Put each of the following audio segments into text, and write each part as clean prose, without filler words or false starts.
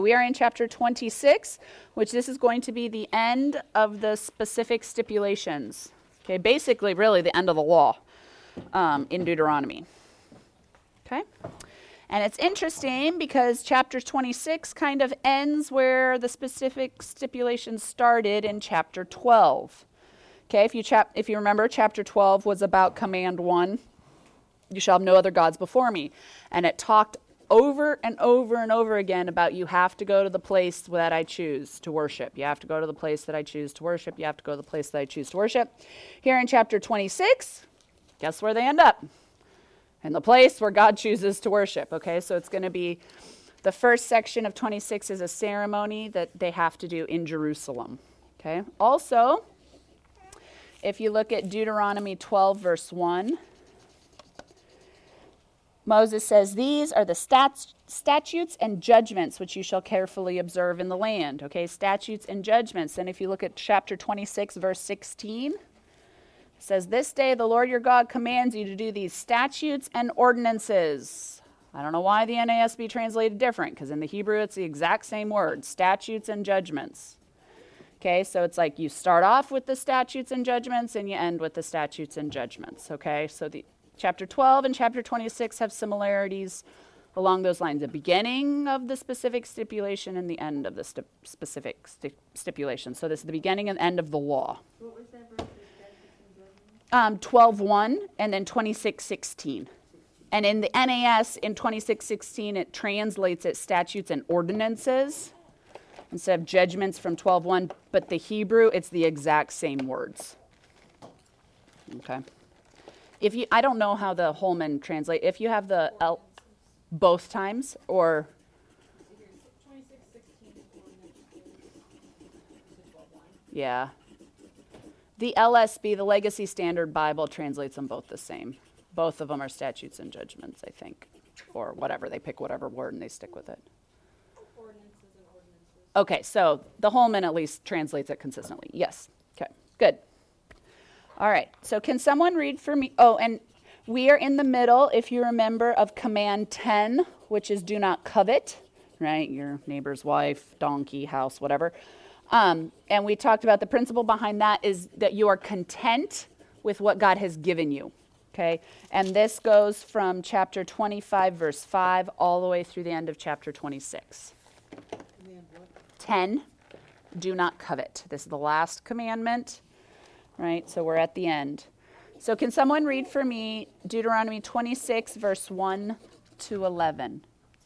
We are in chapter 26, which this is going to be the end of the specific stipulations. Okay, basically, really the end of the law in Deuteronomy. Okay? And it's interesting because chapter 26 kind of ends where the specific stipulations started in chapter 12. Okay, if you remember, chapter 12 was about command 1, you shall have no other gods before me. And it talked over and over and over again about you have to go to the place that I choose to worship. You have to go to the place that I choose to worship. You have to go to the place that I choose to worship. Here in chapter 26, guess where they end up? In the place where God chooses to worship. Okay, so it's going to be the first section of 26 is a ceremony that they have to do in Jerusalem. Okay, also, if you look at Deuteronomy 12, verse 1, Moses says, these are the statutes and judgments which you shall carefully observe in the land. Okay, statutes and judgments. And if you look at chapter 26, verse 16, it says, this day the Lord your God commands you to do these statutes and ordinances. I don't know why the NASB translated different, because in the Hebrew it's the exact same word, statutes and judgments. Okay, so it's like you start off with the statutes and judgments and you end with the statutes and judgments. Okay, so the chapter 12 and chapter 26 have similarities along those lines. The beginning of the specific stipulation and the end of the specific stipulation. So this is the beginning and end of the law. What was that verse? 12:1 and then 26:16. And in the NAS, in 26:16, it translates it statutes and ordinances instead of judgments from 12:1. But the Hebrew, it's the exact same words. Okay. I don't know how the Holman translate. If you have the both times or 26:16. yeah. The LSB, the Legacy Standard Bible, translates them both the same. Both of them are statutes and judgments, I think, or whatever. They pick whatever word and they stick with it. Ordinances and ordinances. Okay, so the Holman at least translates it consistently. Yes. Okay, good. All right, so can someone read for me? Oh, and we are in the middle, if you remember, of command 10, which is do not covet, right? Your neighbor's wife, donkey, house, whatever. And we talked about the principle behind that is that you are content with what God has given you, okay? And this goes from chapter 25, verse 5, all the way through the end of chapter 26. Command what? 10, do not covet. This is the last commandment, right? So we're at the end. So can someone read for me Deuteronomy 26, verse 1 to 11?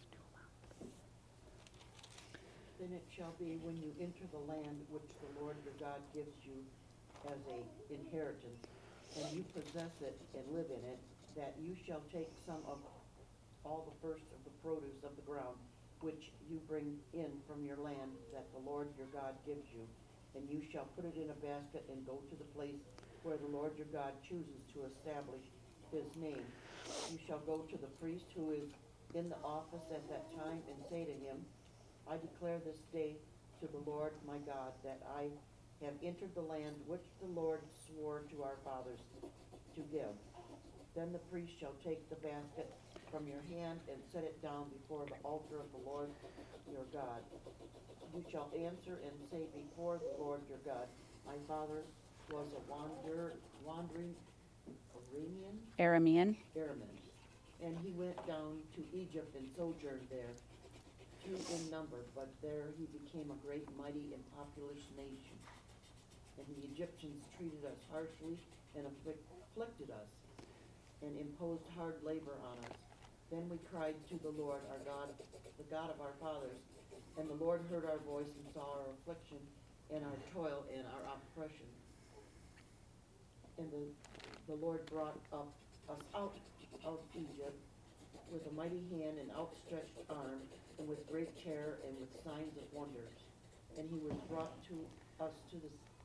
Then it shall be when you enter the land which the Lord your God gives you as an inheritance, and you possess it and live in it, that you shall take some of all the first of the produce of the ground, which you bring in from your land that the Lord your God gives you, and you shall put it in a basket and go to the place where the Lord your God chooses to establish his name. You shall go to the priest who is in the office at that time and say to him, I declare this day to the Lord my God that I have entered the land which the Lord swore to our fathers to give. Then the priest shall take the basket from your hand and set it down before the altar of the Lord your God. You shall answer and say before the Lord your God, my father was a wandering Aramean. and he went down to Egypt and sojourned there. Few in number, but there he became a great, mighty, and populous nation. And the Egyptians treated us harshly and afflicted us, and imposed hard labor on us. Then we cried to the Lord our God, the God of our fathers, and the Lord heard our voice and saw our affliction and our toil and our oppression. And the Lord brought us out of Egypt with a mighty hand and outstretched arm, and with great terror and with signs of wonders. And he has brought us to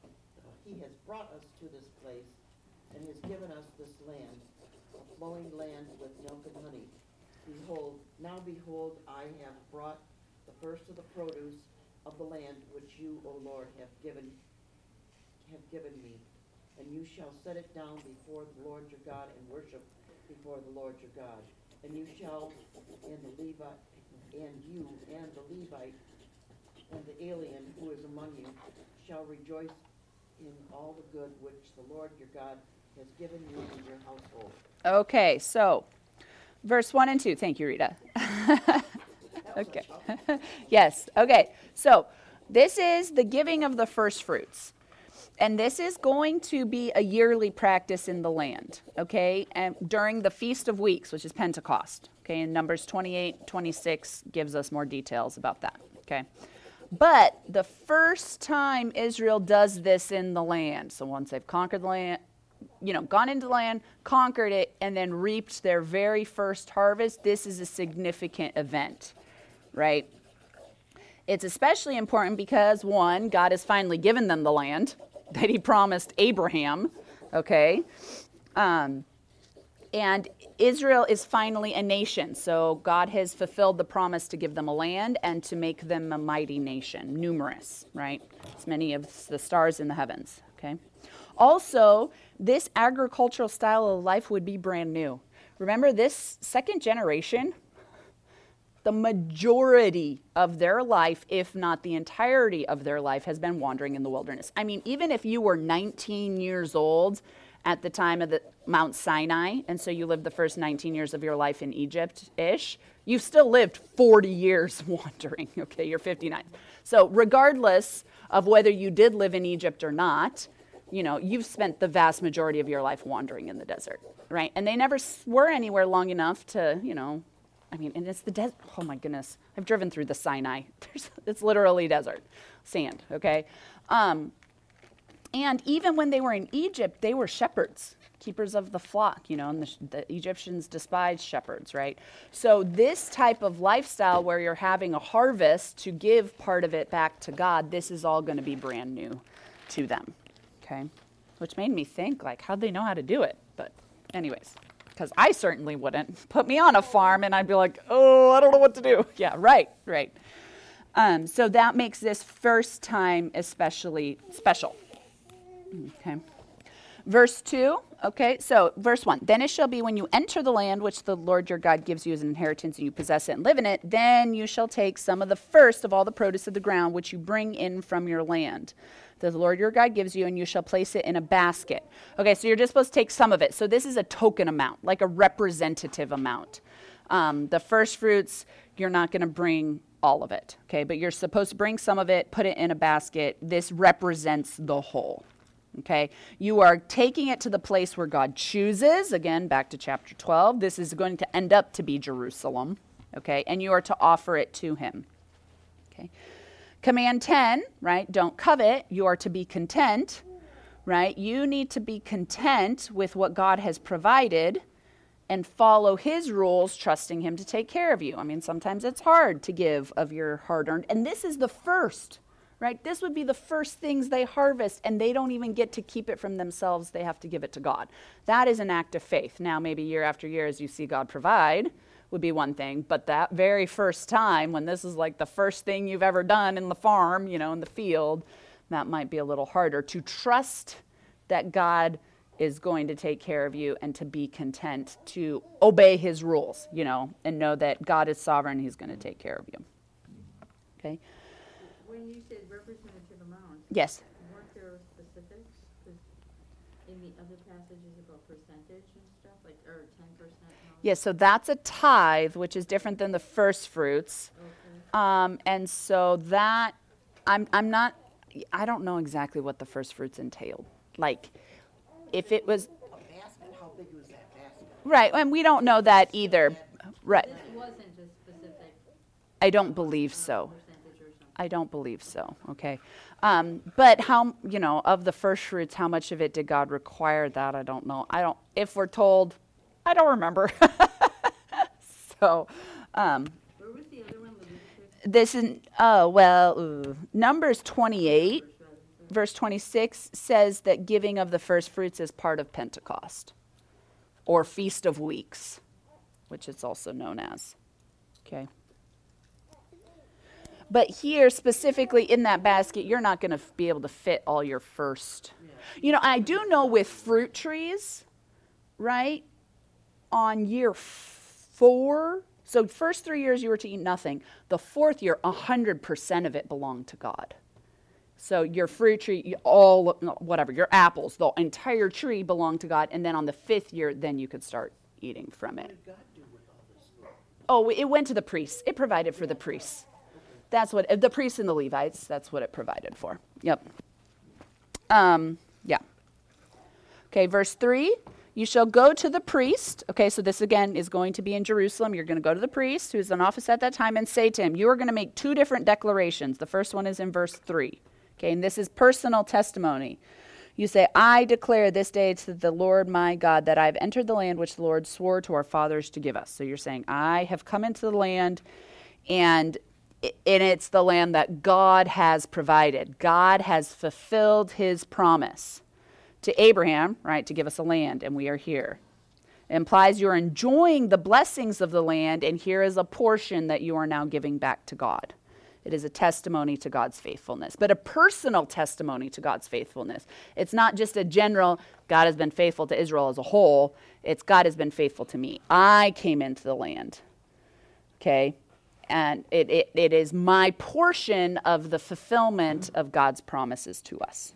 this place, and has given us this land, a flowing land with milk and honey. Behold, I have brought the first of the produce of the land which you, O Lord, have given me. And you shall set it down before the Lord your God and worship before the Lord your God. And you shall, and you and the Levite and the alien who is among you shall rejoice in all the good which the Lord your God has given you and your household. Okay, so verse 1 and 2. Thank you, Rita. Okay. Yes. Okay. So this is the giving of the first fruits. And this is going to be a yearly practice in the land, okay, and during the Feast of Weeks, which is Pentecost, okay, and Numbers 28, 26 gives us more details about that, okay. But the first time Israel does this in the land, so once they've conquered the land, gone into the land, conquered it, and then reaped their very first harvest, this is a significant event, right? It's especially important because, one, God has finally given them the land that he promised Abraham, okay? And Israel is finally a nation, so God has fulfilled the promise to give them a land and to make them a mighty nation, numerous, right? As many of the stars in the heavens, okay? Also, this agricultural style of life would be brand new. Remember, this second generation, the majority of their life, if not the entirety of their life, has been wandering in the wilderness. I mean, even if you were 19 years old at the time of the Mount Sinai, and so you lived the first 19 years of your life in Egypt-ish, you've still lived 40 years wandering, okay? You're 59. So regardless of whether you did live in Egypt or not, you've spent the vast majority of your life wandering in the desert, right? And they never were anywhere long enough to, and it's the desert. Oh my goodness. I've driven through the Sinai. It's literally desert, sand, okay? And even when they were in Egypt, they were shepherds, keepers of the flock, and the Egyptians despised shepherds, right? So this type of lifestyle where you're having a harvest to give part of it back to God, this is all going to be brand new to them, okay? Which made me think, how'd they know how to do it? But anyways. Because I certainly wouldn't. Put me on a farm and I'd be like, oh, I don't know what to do. Yeah, right. So that makes this first time especially special. Okay. Verse 2, okay, so verse 1. Then it shall be when you enter the land which the Lord your God gives you as an inheritance and you possess it and live in it, then you shall take some of the first of all the produce of the ground which you bring in from your land. The Lord your God gives you, and you shall place it in a basket. Okay, so you're just supposed to take some of it. So this is a token amount, like a representative amount. The first fruits, you're not going to bring all of it, okay? But you're supposed to bring some of it, put it in a basket. This represents the whole, okay? You are taking it to the place where God chooses. Again, back to chapter 12. This is going to end up to be Jerusalem, okay? And you are to offer it to him, okay? Command 10, right? Don't covet. You are to be content, right? You need to be content with what God has provided and follow his rules, trusting him to take care of you. I mean, sometimes it's hard to give of your hard-earned. And this is the first, right? This would be the first things they harvest, and they don't even get to keep it from themselves. They have to give it to God. That is an act of faith. Now, maybe year after year, as you see God provide, would be one thing, but that very first time when this is like the first thing you've ever done in the farm, in the field, that might be a little harder to trust that God is going to take care of you and to be content to obey his rules, and know that God is sovereign, he's going to take care of you. Okay? When you said representative amount, Yes. weren't there specifics? 'Cause in the other passages about percentage and stuff, or 10%? Yes, so that's a tithe, which is different than the first fruits. Okay. And so that, I don't know exactly what the first fruits entailed. If it was, Basket, how big was that basket? right, and we don't know that either. Right, This wasn't a specific I don't believe so. percentage or something. I don't believe so, okay. But how, of the first fruits, how much of it did God require that? I don't know. If we're told, I don't remember. So, Where was the other one, Leviticus? Numbers 28, First, rather. verse 26 says that giving of the first fruits is part of Pentecost, or Feast of Weeks, which it's also known as, okay? But here, specifically in that basket, you're not going to be able to fit all your first. I do know with fruit trees, right, on year 4, So first 3 years you were to eat nothing. The fourth year, 100% of it belonged to God. So your fruit tree, your apples, the entire tree belonged to God. And then on the fifth year, then you could start eating from it. What did God do with all this food? Oh, it went to the priests. It provided for the priests. That's what, the priests and the Levites, that's what it provided for. Yep. Yeah. Okay, verse 3. You shall go to the priest. Okay, so this again is going to be in Jerusalem. You're going to go to the priest who's in office at that time and say to him, you are going to make two different declarations. The first one is in verse 3. Okay, and this is personal testimony. You say, I declare this day to the Lord my God that I have entered the land which the Lord swore to our fathers to give us. So you're saying, I have come into the land, and it's the land that God has provided. God has fulfilled his promise to Abraham, right, to give us a land, and we are here. It implies you're enjoying the blessings of the land, and here is a portion that you are now giving back to God. It is a testimony to God's faithfulness, but a personal testimony to God's faithfulness. It's not just a general, God has been faithful to Israel as a whole. It's God has been faithful to me. I came into the land, okay? And it is my portion of the fulfillment of God's promises to us.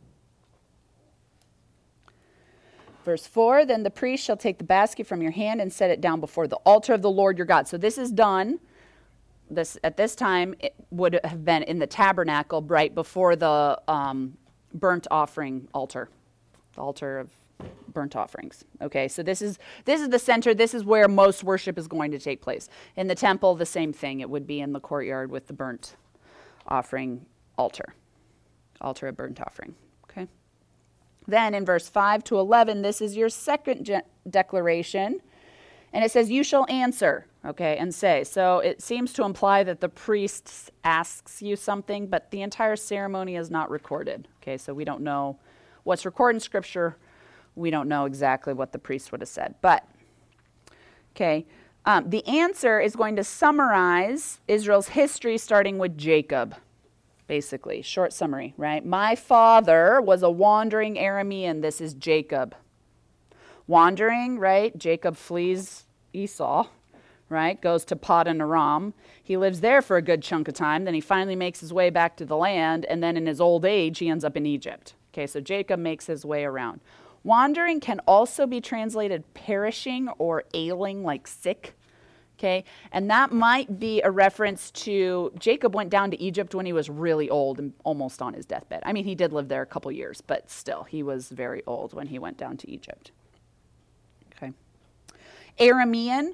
Verse 4, then the priest shall take the basket from your hand and set it down before the altar of the Lord your God. So this is done. At this time, it would have been in the tabernacle right before the burnt offering altar, the altar of burnt offerings. Okay, so this is the center. This is where most worship is going to take place. In the temple, the same thing. It would be in the courtyard with the burnt offering altar of burnt offering. Okay. Then in verse 5 to 11, this is your second declaration. And it says, you shall answer, okay, and say. So it seems to imply that the priest asks you something, but the entire ceremony is not recorded. Okay, so we don't know what's recorded in Scripture. We don't know exactly what the priest would have said. But, okay, the answer is going to summarize Israel's history starting with Jacob. Basically, short summary, right? My father was a wandering Aramean. This is Jacob. Wandering, right? Jacob flees Esau, right? Goes to Padan Aram. He lives there for a good chunk of time. Then he finally makes his way back to the land. And then in his old age, he ends up in Egypt. Okay, so Jacob makes his way around. Wandering can also be translated perishing or ailing, like sick. Okay, and that might be a reference to Jacob went down to Egypt when he was really old and almost on his deathbed. I mean, he did live there a couple years, but still, he was very old when he went down to Egypt. Okay, Aramean,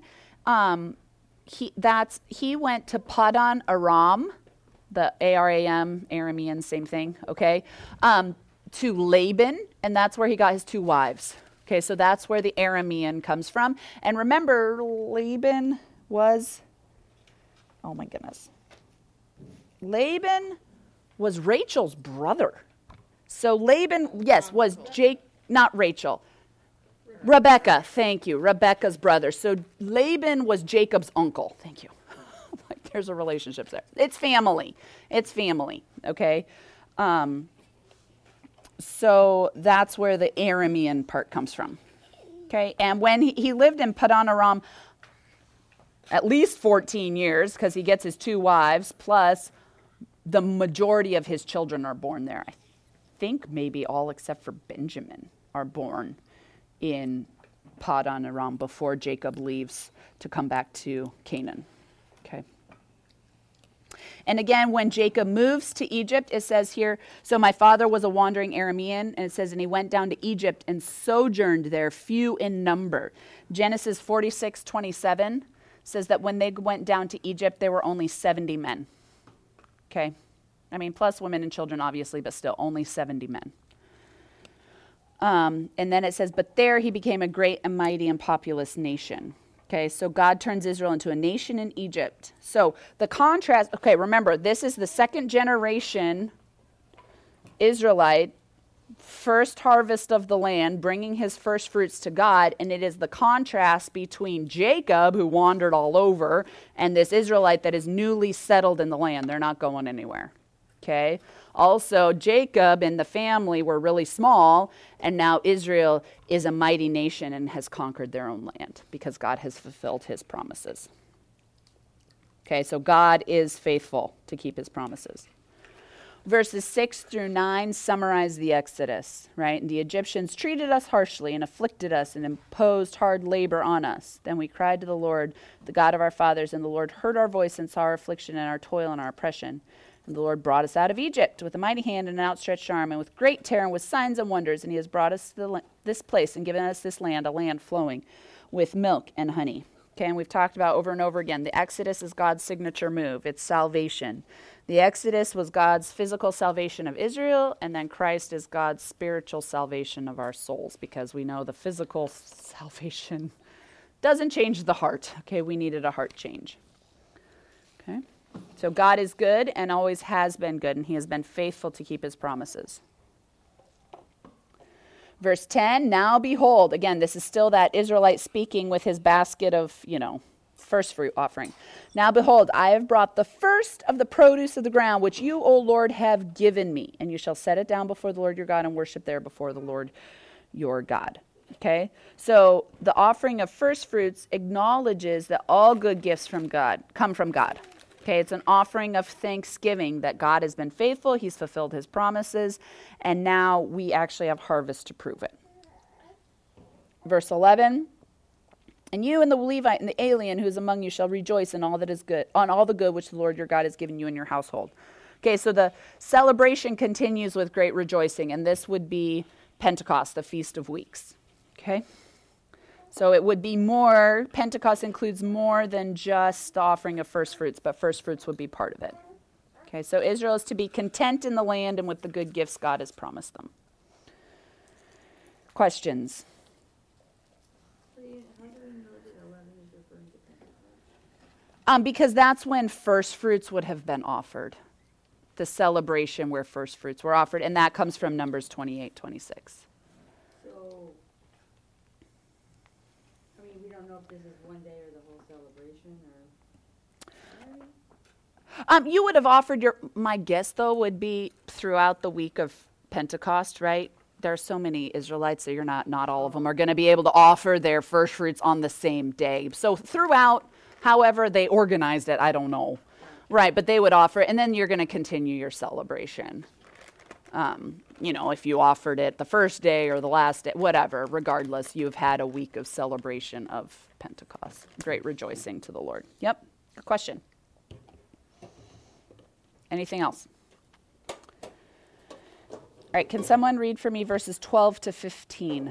he went to Padan Aram, the Aram, Aramean, same thing. Okay, to Laban, and that's where he got his two wives. Okay, so that's where the Aramean comes from. And remember, Laban was, oh my goodness. Laban was Rachel's brother. So Laban, yes, was not Rachel. Rebecca, thank you. Rebecca's brother. So Laban was Jacob's uncle. Thank you. There's a relationship there. It's family. It's family, okay? So that's where the Aramean part comes from. Okay, and when he lived in Padan Aram at least 14 years, because he gets his two wives, plus the majority of his children are born there. I think maybe all except for Benjamin are born in Padan Aram before Jacob leaves to come back to Canaan. Okay. And again, when Jacob moves to Egypt, it says here, so my father was a wandering Aramean, and it says, and he went down to Egypt and sojourned there, few in number. Genesis 46:27 says that when they went down to Egypt, there were only 70 men. Okay? I mean, plus women and children, obviously, but still, only 70 men. And then it says, but there he became a great and mighty and populous nation. Okay, so God turns Israel into a nation in Egypt. So the contrast, okay, remember, this is the second generation Israelite, first harvest of the land, bringing his first fruits to God, and it is the contrast between Jacob, who wandered all over, and this Israelite that is newly settled in the land. They're not going anywhere. Okay, also Jacob and the family were really small, and now Israel is a mighty nation and has conquered their own land because God has fulfilled his promises. Okay, so God is faithful to keep his promises. Verses 6 through 9 summarize the Exodus, right? And the Egyptians treated us harshly and afflicted us and imposed hard labor on us. Then we cried to the Lord, the God of our fathers, and the Lord heard our voice and saw our affliction and our toil and our oppression. And the Lord brought us out of Egypt with a mighty hand and an outstretched arm and with great terror and with signs and wonders. And he has brought us to this place and given us this land, a land flowing with milk and honey. Okay, and we've talked about over and over again, the Exodus is God's signature move. It's salvation. The Exodus was God's physical salvation of Israel, and then Christ is God's spiritual salvation of our souls, because we know the physical salvation doesn't change the heart. Okay, we needed a heart change. Okay, so God is good and always has been good, and he has been faithful to keep his promises. Verse 10, now behold, again, this is still that Israelite speaking with his basket of, first fruit offering. Now behold, I have brought the first of the produce of the ground, which you, O Lord, have given me. And you shall set it down before the Lord your God and worship there before the Lord your God. Okay, so the offering of first fruits acknowledges that all good gifts from God come from God. Okay, it's an offering of thanksgiving that God has been faithful, he's fulfilled his promises, and now we actually have harvest to prove it. Verse 11, and you and the Levite and the alien who is among you shall rejoice in all that is good, on all the good which the Lord your God has given you in your household. Okay, so the celebration continues with great rejoicing, and this would be Pentecost, the Feast of Weeks. Okay? So it would be more, Pentecost includes more than just the offering of first fruits, but first fruits would be part of it. Okay, so Israel is to be content in the land and with the good gifts God has promised them. Questions? How do we know that 11 is referring to Pentecost? Because that's when first fruits would have been offered. The celebration where first fruits were offered, and that comes from Numbers 28:26. We don't know if this is one day or the whole celebration, or. You would have offered my guess though would be throughout the week of Pentecost, right? There are so many Israelites that not all of them are going to be able to offer their first fruits on the same day. So throughout, however they organized it, I don't know. Right, but they would offer it, and then you're going to continue your celebration. If you offered it the first day or the last day, whatever, regardless, you've had a week of celebration of Pentecost. Great rejoicing to the Lord. Yep, good question. Anything else? All right, can someone read for me verses 12 to 15?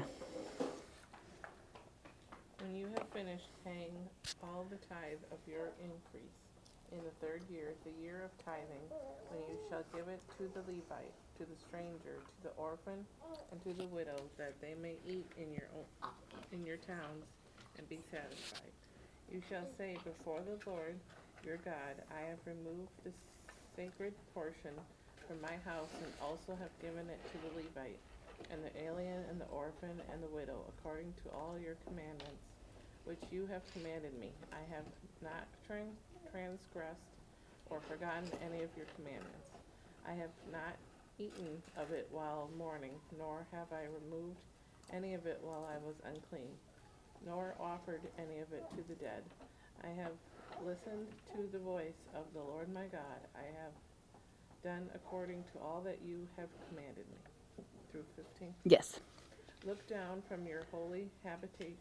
When you have finished paying all the tithe of your increase in the third year, the year of tithing, when you shall give it to the Levite, to the stranger, to the orphan, and to the widow, that they may eat in your towns and be satisfied. You shall say before the Lord your God, I have removed the sacred portion from my house, and also have given it to the Levite, and the alien, and the orphan, and the widow, according to all your commandments, which you have commanded me. I have not transgressed or forgotten any of your commandments. I have not eaten of it while mourning, nor have I removed any of it while I was unclean, nor offered any of it to the dead. I have listened to the voice of the Lord my God. I have done according to all that you have commanded me. Through 15. Yes. Look down from your holy habitation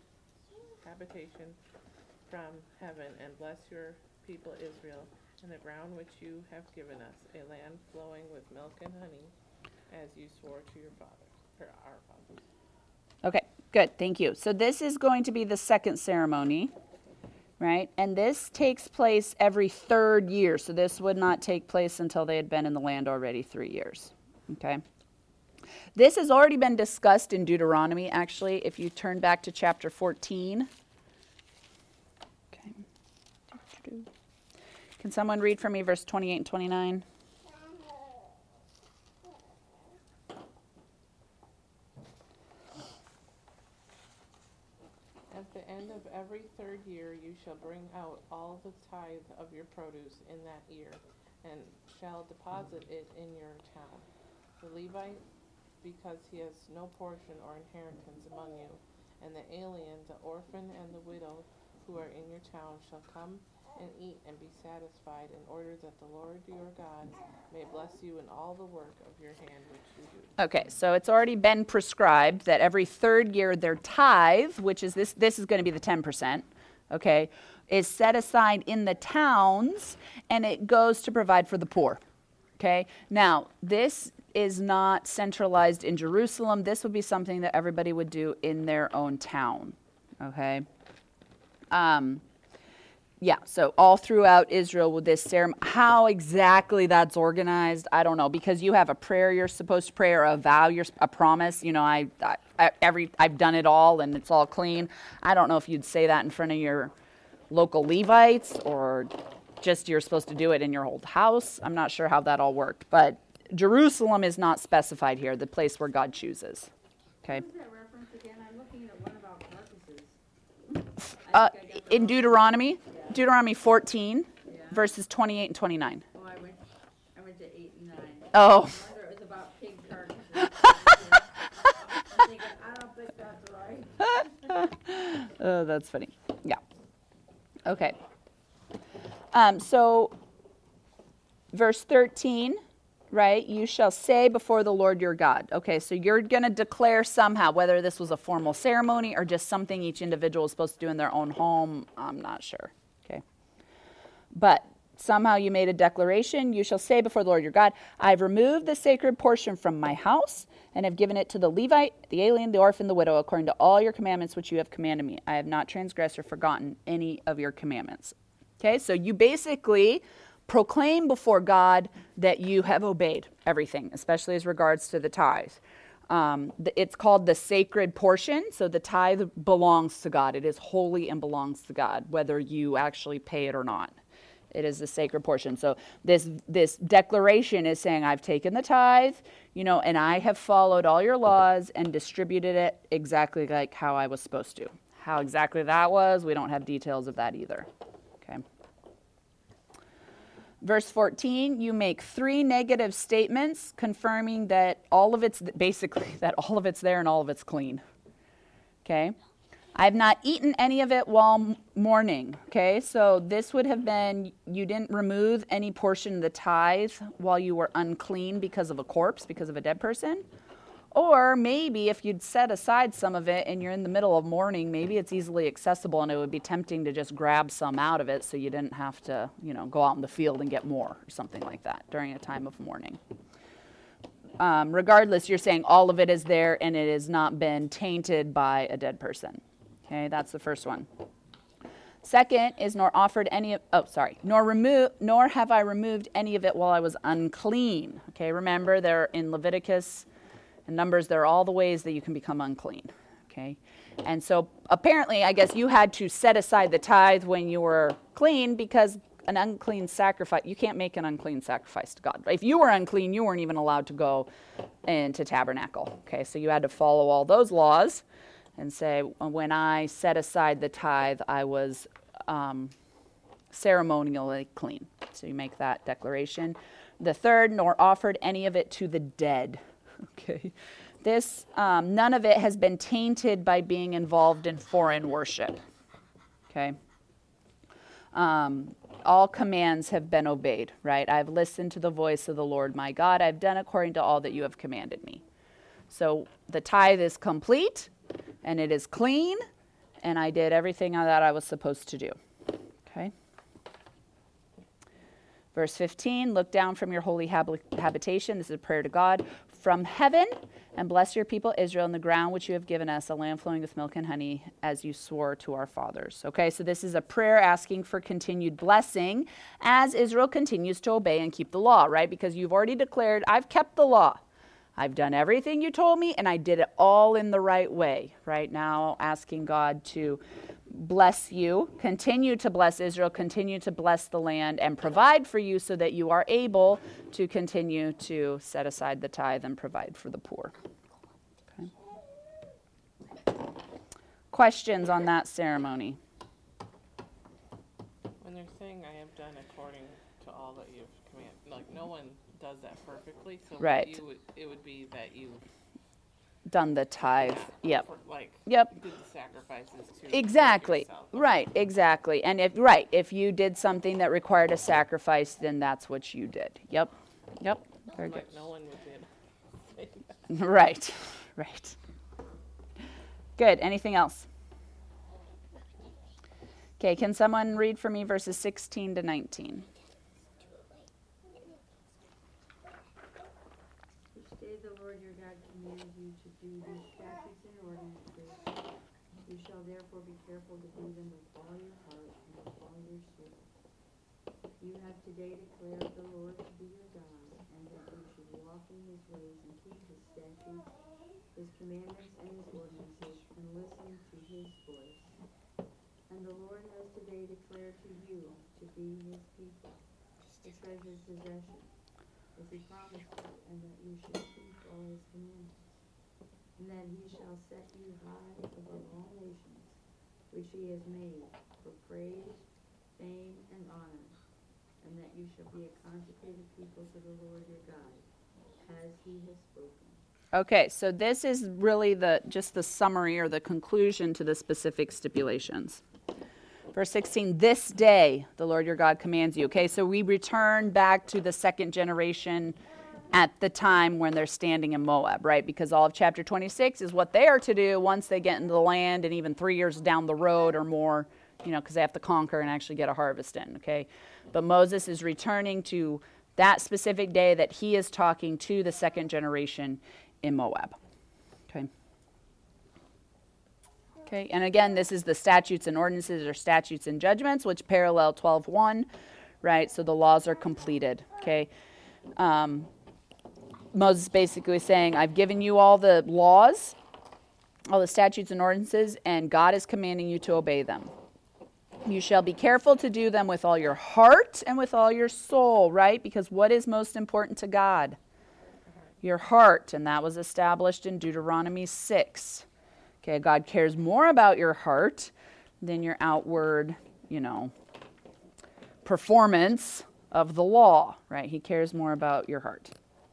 from heaven, and bless your people Israel, and the ground which you have given us, a land flowing with milk and honey, as you swore to your fathers, or our fathers. Okay, good, thank you. So this is going to be the second ceremony, right? And this takes place every third year, so this would not take place until they had been in the land already 3 years, okay? This has already been discussed in Deuteronomy, actually, if you turn back to chapter 14. Okay. Can someone read for me verse 28 and 29? At the end of every third year you shall bring out all the tithe of your produce in that year, and shall deposit it in your town. The Levite, because he has no portion or inheritance among you, and the alien, the orphan, and the widow who are in your town shall come and eat and be satisfied, in order that the Lord your God may bless you in all the work of your hand which you do. Okay, so it's already been prescribed that every third year their tithe, which is this is going to be the 10%, okay, is set aside in the towns, and it goes to provide for the poor. Okay, now this is not centralized in Jerusalem. This would be something that everybody would do in their own town. Okay. Yeah, so all throughout Israel with this ceremony, how exactly that's organized, I don't know, because you have a prayer you're supposed to pray, or a vow, a promise. You know, I've done it all and it's all clean. I don't know if you'd say that in front of your local Levites, or just you're supposed to do it in your old house. I'm not sure how that all worked, but Jerusalem is not specified here, the place where God chooses. Okay. What was that reference again? I'm looking at one about carcasses. In Deuteronomy, Deuteronomy 14, verses 28 and 29. Oh, I went to 8 and 9. Oh. I wonder it was about pig carcasses. I'm thinking, I don't think that's right. Oh, that's funny. Yeah. Okay. So, verse 13, right? You shall say before the Lord your God. Okay, so you're going to declare somehow, whether this was a formal ceremony or just something each individual is supposed to do in their own home. I'm not sure. Okay. But somehow you made a declaration. You shall say before the Lord your God, I've removed the sacred portion from my house and have given it to the Levite, the alien, the orphan, the widow, according to all your commandments which you have commanded me. I have not transgressed or forgotten any of your commandments. Okay, so you basically proclaim before God that you have obeyed everything, especially as regards to the tithe. It's called the sacred portion, so the tithe belongs to God. It is holy and belongs to God, whether you actually pay it or not. It is the sacred portion. So this declaration is saying, I've taken the tithe, and I have followed all your laws and distributed it exactly like how I was supposed to. How exactly that was, we don't have details of that either. Okay. Verse 14, you make 3 negative statements confirming that all of it's there and all of it's clean. Okay. I have not eaten any of it while mourning. Okay, so this would have been, you didn't remove any portion of the tithe while you were unclean because of a corpse, because of a dead person. Or maybe if you'd set aside some of it and you're in the middle of mourning, maybe it's easily accessible and it would be tempting to just grab some out of it so you didn't have to, go out in the field and get more or something like that during a time of mourning. Regardless, you're saying all of it is there and it has not been tainted by a dead person. Okay, that's the first one. Second is nor have I removed any of it while I was unclean. Okay, remember there in Leviticus and Numbers, there are all the ways that you can become unclean. Okay, and so apparently, I guess you had to set aside the tithe when you were clean because an unclean sacrifice, you can't make an unclean sacrifice to God. If you were unclean, you weren't even allowed to go into tabernacle. Okay, so you had to follow all those laws and say, when I set aside the tithe, I was ceremonially clean. So you make that declaration. The third, nor offered any of it to the dead. Okay, this none of it has been tainted by being involved in foreign worship. Okay, all commands have been obeyed. Right, I've listened to the voice of the Lord my God. I've done according to all that you have commanded me. So the tithe is complete. And it is clean, and I did everything that I was supposed to do. Okay. Verse 15, look down from your holy habitation. This is a prayer to God. From heaven, and bless your people Israel and the ground which you have given us, a land flowing with milk and honey, as you swore to our fathers. Okay, so this is a prayer asking for continued blessing as Israel continues to obey and keep the law, right? Because you've already declared, I've kept the law. I've done everything you told me, and I did it all in the right way. Right now, asking God to bless you, continue to bless Israel, continue to bless the land, and provide for you so that you are able to continue to set aside the tithe and provide for the poor. Okay. Questions on that ceremony? When they're saying I have done according to all that you've commanded, like no one does that perfectly, so Right. it would be that you done the tithe. Yep. For, like, Yep. did the sacrifices too. Exactly. yourself. Right. Exactly. And if you did something that required a sacrifice, then that's what you did. Yep. Yep. Very good. Like no one would say that. Right. Right. Good. Anything else? Okay. Can someone read for me verses 16 to 19? Which day the Lord your God commands you to do these statutes and ordinances, you shall therefore be careful to do them with all your heart and with all your soul. You have today declared the Lord to be your God, and that you should walk in his ways and keep his statutes, his commandments, and his ordinances, and listen to his voice. And the Lord has today declared to you to be his people, the treasured possession, as he promised you, and that you should keep all his commandments. And that he shall set you high above all nations, which he has made, for praise, fame, and honor. And that you shall be a consecrated people to the Lord your God, as he has spoken. Okay, so this is really just the summary or the conclusion to the specific stipulations. Verse 16, this day the Lord your God commands you. Okay, so we return back to the second generation at the time when they're standing in Moab, right? Because all of chapter 26 is what they are to do once they get into the land, and even 3 years down the road or more, because they have to conquer and actually get a harvest in, okay? But Moses is returning to that specific day that he is talking to the second generation in Moab, okay? Okay, and again, this is the statutes and ordinances or statutes and judgments, which parallel 12:1, right? So the laws are completed, okay? Moses basically saying, I've given you all the laws, all the statutes and ordinances, and God is commanding you to obey them. You shall be careful to do them with all your heart and with all your soul, right? Because what is most important to God? Your heart, and that was established in Deuteronomy 6. Okay, God cares more about your heart than your outward, performance of the law, right? He cares more about your heart.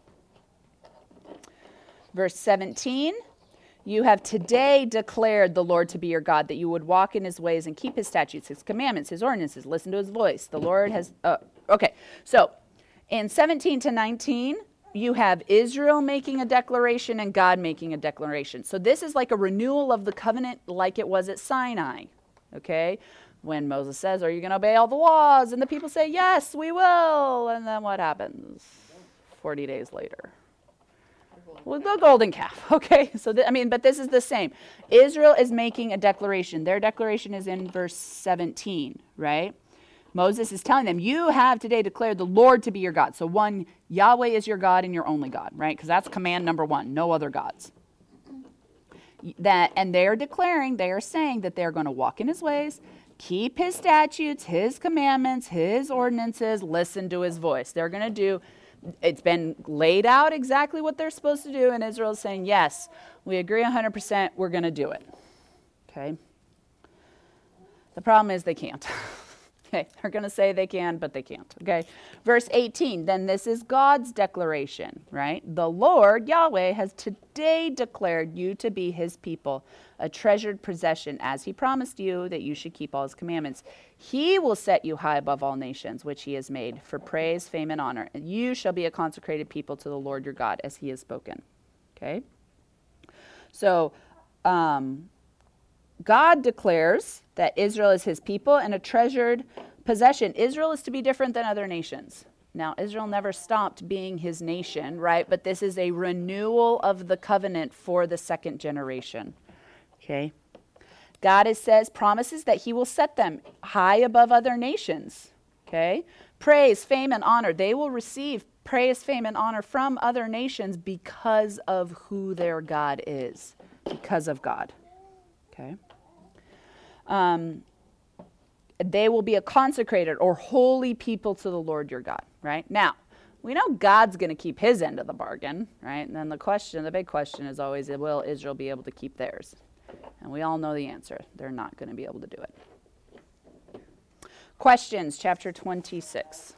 Verse 17, you have today declared the Lord to be your God, that you would walk in his ways and keep his statutes, his commandments, his ordinances, listen to his voice. The Lord has, okay, so in 17 to 19, you have Israel making a declaration and God making a declaration. So this is like a renewal of the covenant like it was at Sinai, okay? When Moses says, are you going to obey all the laws? And the people say, yes, we will. And then what happens 40 days later? Well, the golden calf, okay? So, but this is the same. Israel is making a declaration. Their declaration is in verse 17, right? Moses is telling them, you have today declared the Lord to be your God. So one, Yahweh is your God and your only God, right? Because that's command number one, no other gods. And they are saying that they're going to walk in his ways, keep his statutes, his commandments, his ordinances, listen to his voice. They're going to do, it's been laid out exactly what they're supposed to do, and Israel is saying, yes, we agree 100%, we're going to do it. Okay? The problem is they can't. Okay, they're going to say they can, but they can't. Okay, verse 18, then this is God's declaration, right? The Lord, Yahweh, has today declared you to be his people, a treasured possession, as he promised you that you should keep all his commandments. He will set you high above all nations, which he has made, for praise, fame, and honor. And you shall be a consecrated people to the Lord your God, as he has spoken. Okay? So, God declares that Israel is his people and a treasured possession. Israel is to be different than other nations. Now, Israel never stopped being his nation, right? But this is a renewal of the covenant for the second generation. Okay? God promises that he will set them high above other nations. Okay? Praise, fame, and honor. They will receive praise, fame, and honor from other nations because of who their God is. Because of God. Okay? They will be a consecrated or holy people to the Lord your God, right? Now, we know God's going to keep his end of the bargain, right? And then the big question is always, will Israel be able to keep theirs? And we all know the answer. They're not going to be able to do it. Questions, chapter 26.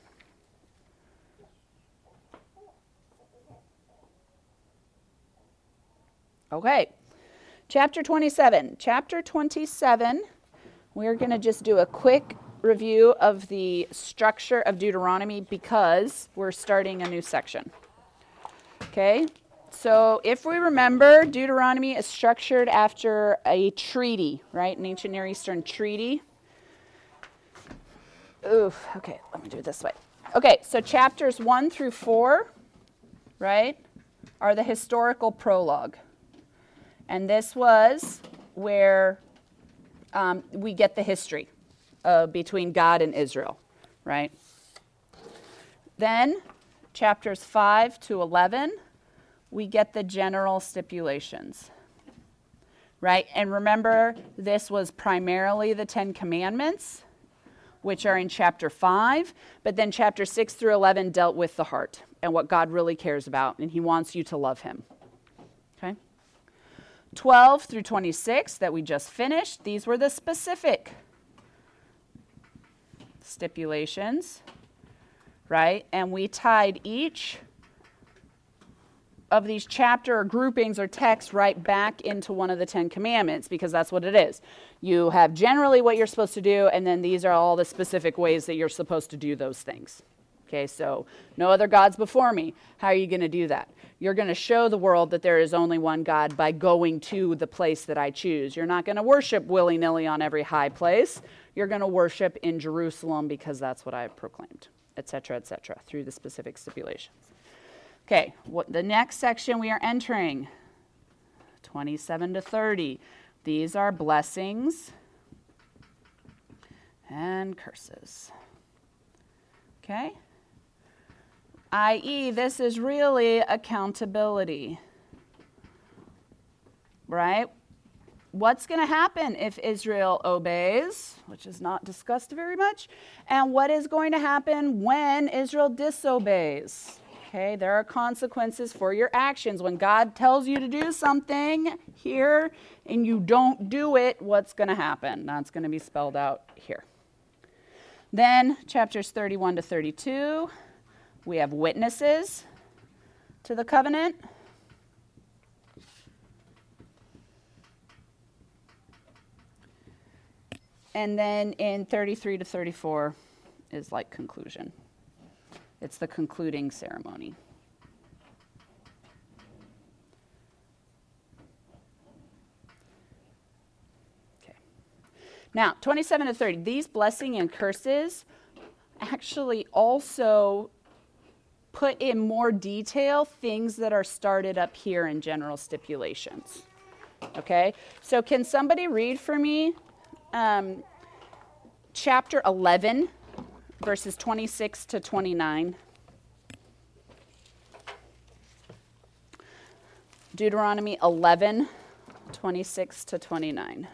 Okay. Chapter 27. Chapter 27, we're going to just do a quick review of the structure of Deuteronomy because we're starting a new section. Okay? So if we remember, Deuteronomy is structured after a treaty, right? An ancient Near Eastern treaty. Oof. Okay, let me do it this way. Okay, so chapters 1 through 4, right, are the historical prologue. And this was where we get the history between God and Israel, right? Then, chapters 5 to 11, we get the general stipulations, right? And remember, this was primarily the 10 Commandments, which are in chapter 5, but then chapter 6 through 11 dealt with the heart and what God really cares about, and he wants you to love him. Okay? 12 through 26 that we just finished, these were the specific stipulations, right? And we tied each of these chapter groupings or texts right back into one of the 10 Commandments because that's what it is. You have generally what you're supposed to do, and then these are all the specific ways that you're supposed to do those things. Okay, so no other gods before me. How are you going to do that? You're going to show the world that there is only one God by going to the place that I choose. You're not going to worship willy-nilly on every high place. You're going to worship in Jerusalem because that's what I have proclaimed, etc., through the specific stipulations. Okay, the next section we are entering, 27 to 30. These are blessings and curses. Okay? I.e., this is really accountability, right? What's going to happen if Israel obeys, which is not discussed very much, and what is going to happen when Israel disobeys? Okay, there are consequences for your actions. When God tells you to do something here and you don't do it, what's going to happen? That's going to be spelled out here. Then, chapters 31 to 32, we have witnesses to the covenant. And then in 33 to 34 is like conclusion. It's the concluding ceremony. Okay. Now, 27 to 30, these blessing and curses actually also put in more detail things that are started up here in general stipulations. Okay? So can somebody read for me chapter 11, verses 26 to 29. Deuteronomy 11, 26 to 29.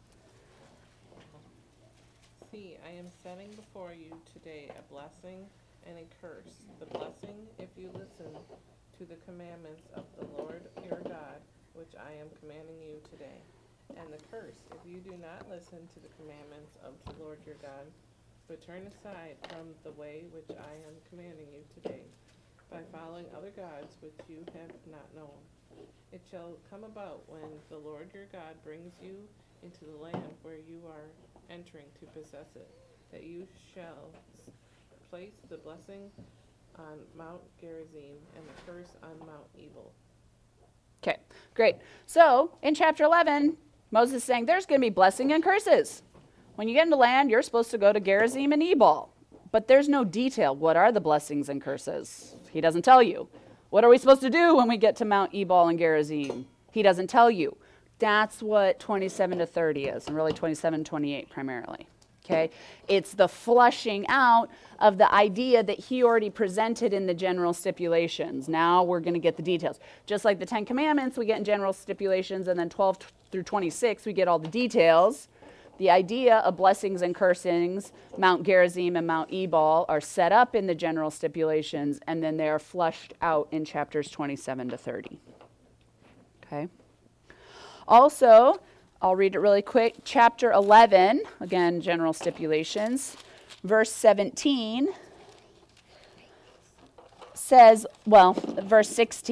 See, I am setting before you today a blessing and a curse. The blessing, if you listen to the commandments of the Lord your God, which I am commanding you today. And the curse, if you do not listen to the commandments of the Lord your God, but turn aside from the way which I am commanding you today, by following other gods which you have not known. It shall come about when the Lord your God brings you into the land where you are entering to possess it, that you shall place the blessing on Mount Gerizim and the curse on Mount Ebal. Okay, great. So in chapter 11, Moses is saying there's going to be blessing and curses. When you get into land, you're supposed to go to Gerizim and Ebal. But there's no detail. What are the blessings and curses? He doesn't tell you. What are we supposed to do when we get to Mount Ebal and Gerizim? He doesn't tell you. That's what 27 to 30 is, and really 27 to 28 primarily. Okay? It's the flushing out of the idea that he already presented in the general stipulations. Now we're going to get the details. Just like the 10 Commandments, we get in general stipulations, and then 12 through 26, we get all the details. The idea of blessings and cursings, Mount Gerizim and Mount Ebal, are set up in the general stipulations, and then they are flushed out in chapters 27 to 30. Okay? Also, I'll read it really quick. Chapter 11, again, general stipulations, verse 17 says, well, verse 16,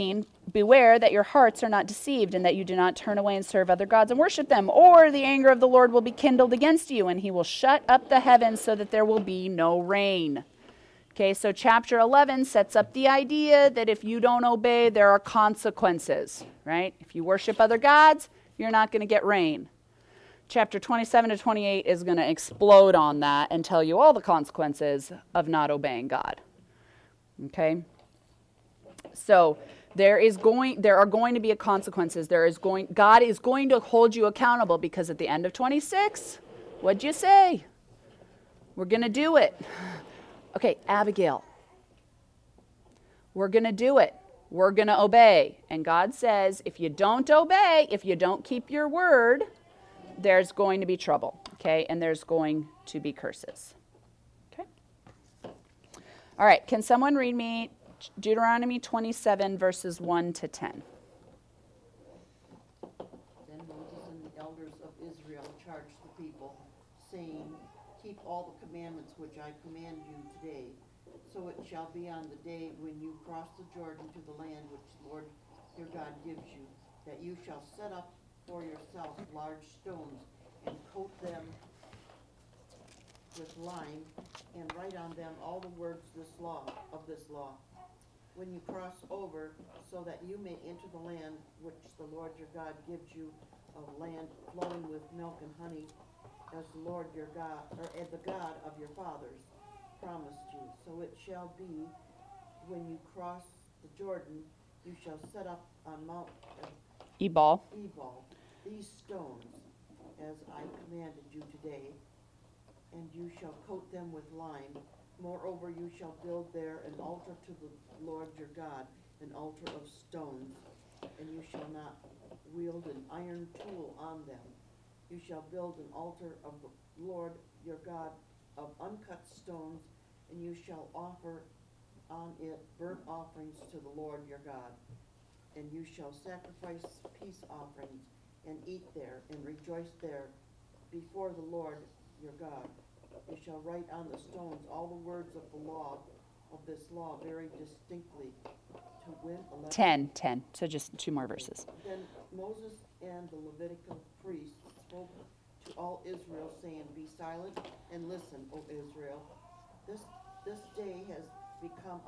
beware that your hearts are not deceived and that you do not turn away and serve other gods and worship them, or the anger of the Lord will be kindled against you, and he will shut up the heavens so that there will be no rain. Okay, so chapter 11 sets up the idea that if you don't obey, there are consequences, right? If you worship other gods, you're not going to get rain. Chapter 27 to 28 is going to explode on that and tell you all the consequences of not obeying God. Okay? So there are going to be consequences. God is going to hold you accountable, because at the end of 26, what'd you say? We're going to do it. Okay, Abigail. We're going to do it. We're going to obey. And God says, if you don't obey, if you don't keep your word, there's going to be trouble, okay? And there's going to be curses, okay? All right, can someone read me Deuteronomy 27, verses 1 to 10? Then Moses and the elders of Israel charged the people, saying, keep all the commandments which I command you today. So it shall be on the day when you cross the Jordan to the land which the Lord your God gives you, that you shall set up for yourself large stones, and coat them with lime, and write on them all the words of this law. When you cross over, so that you may enter the land which the Lord your God gives you, a land flowing with milk and honey, as the Lord your God, or as the God of your fathers, promised you. So it shall be, when you cross the Jordan, you shall set up on Mount Ebal these stones, as I commanded you today, and you shall coat them with lime. Moreover, you shall build there an altar to the Lord your God, an altar of stones, and you shall not wield an iron tool on them. You shall build an altar of the Lord your God of uncut stones, and you shall offer on it burnt offerings to the Lord your God. And you shall sacrifice peace offerings, and eat there, and rejoice there before the Lord your God. You shall write on the stones all the words of the law, of this law, very distinctly, to win 11. 10. So just 2 more verses. Then Moses and the Levitical priests spoke to all Israel, saying, be silent and listen, O Israel. This day has become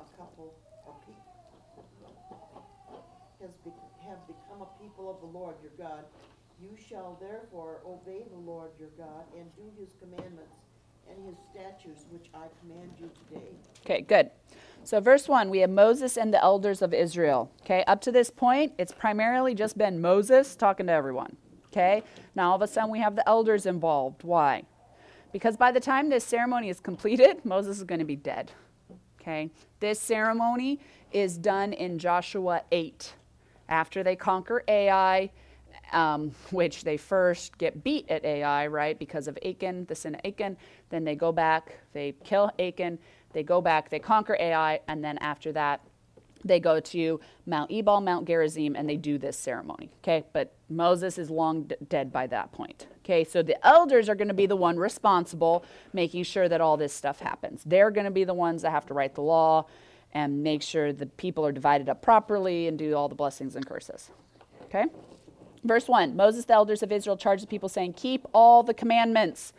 have become a people of the Lord your God. You shall therefore obey the Lord your God, and do his commandments and his statutes, which I command you today. Okay, good. So verse 1, we have Moses and the elders of Israel. Okay, up to this point, it's primarily just been Moses talking to everyone. Okay, now all of a sudden we have the elders involved. Why? Because by the time this ceremony is completed, Moses is going to be dead. Okay, this ceremony is done in Joshua 8. After they conquer Ai, which they first get beat at Ai, right, because of Achan, the sin of Achan. Then they go back, they kill Achan, they go back, they conquer Ai, and then after that, they go to Mount Ebal, Mount Gerizim, and they do this ceremony, okay? But Moses is long dead by that point, okay? So the elders are going to be the one responsible, making sure that all this stuff happens. They're going to be the ones that have to write the law and make sure the people are divided up properly and do all the blessings and curses, okay? Verse 1, Moses, the elders of Israel, charged the people, saying, keep all the commandments.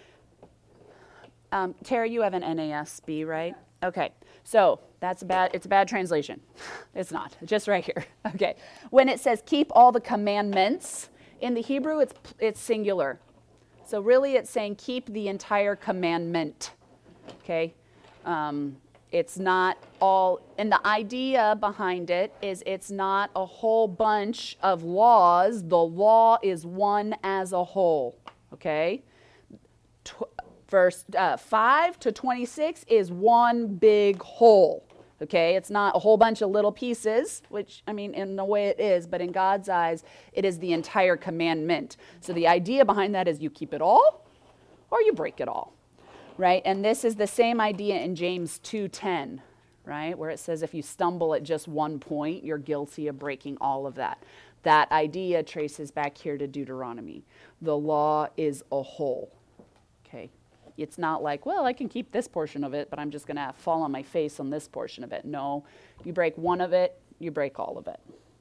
Tara, you have an NASB, right? Okay, so it's a bad translation. It's not, just right here. Okay, when it says keep all the commandments, in the Hebrew it's singular. So really it's saying keep the entire commandment, okay? It's not all, and the idea behind it is it's not a whole bunch of laws. The law is one as a whole, okay? Verse 5 to 26 is one big whole, okay? It's not a whole bunch of little pieces, which, I mean, in the way it is, but in God's eyes, it is the entire commandment. So the idea behind that is you keep it all or you break it all. Right, and this is the same idea in James 2:10, right, where it says if you stumble at just one point, you're guilty of breaking all of that. That idea traces back here to Deuteronomy. The law is a whole, okay? It's not like, well, I can keep this portion of it, but I'm just going to fall on my face on this portion of it. No, you break one of it, you break all of it,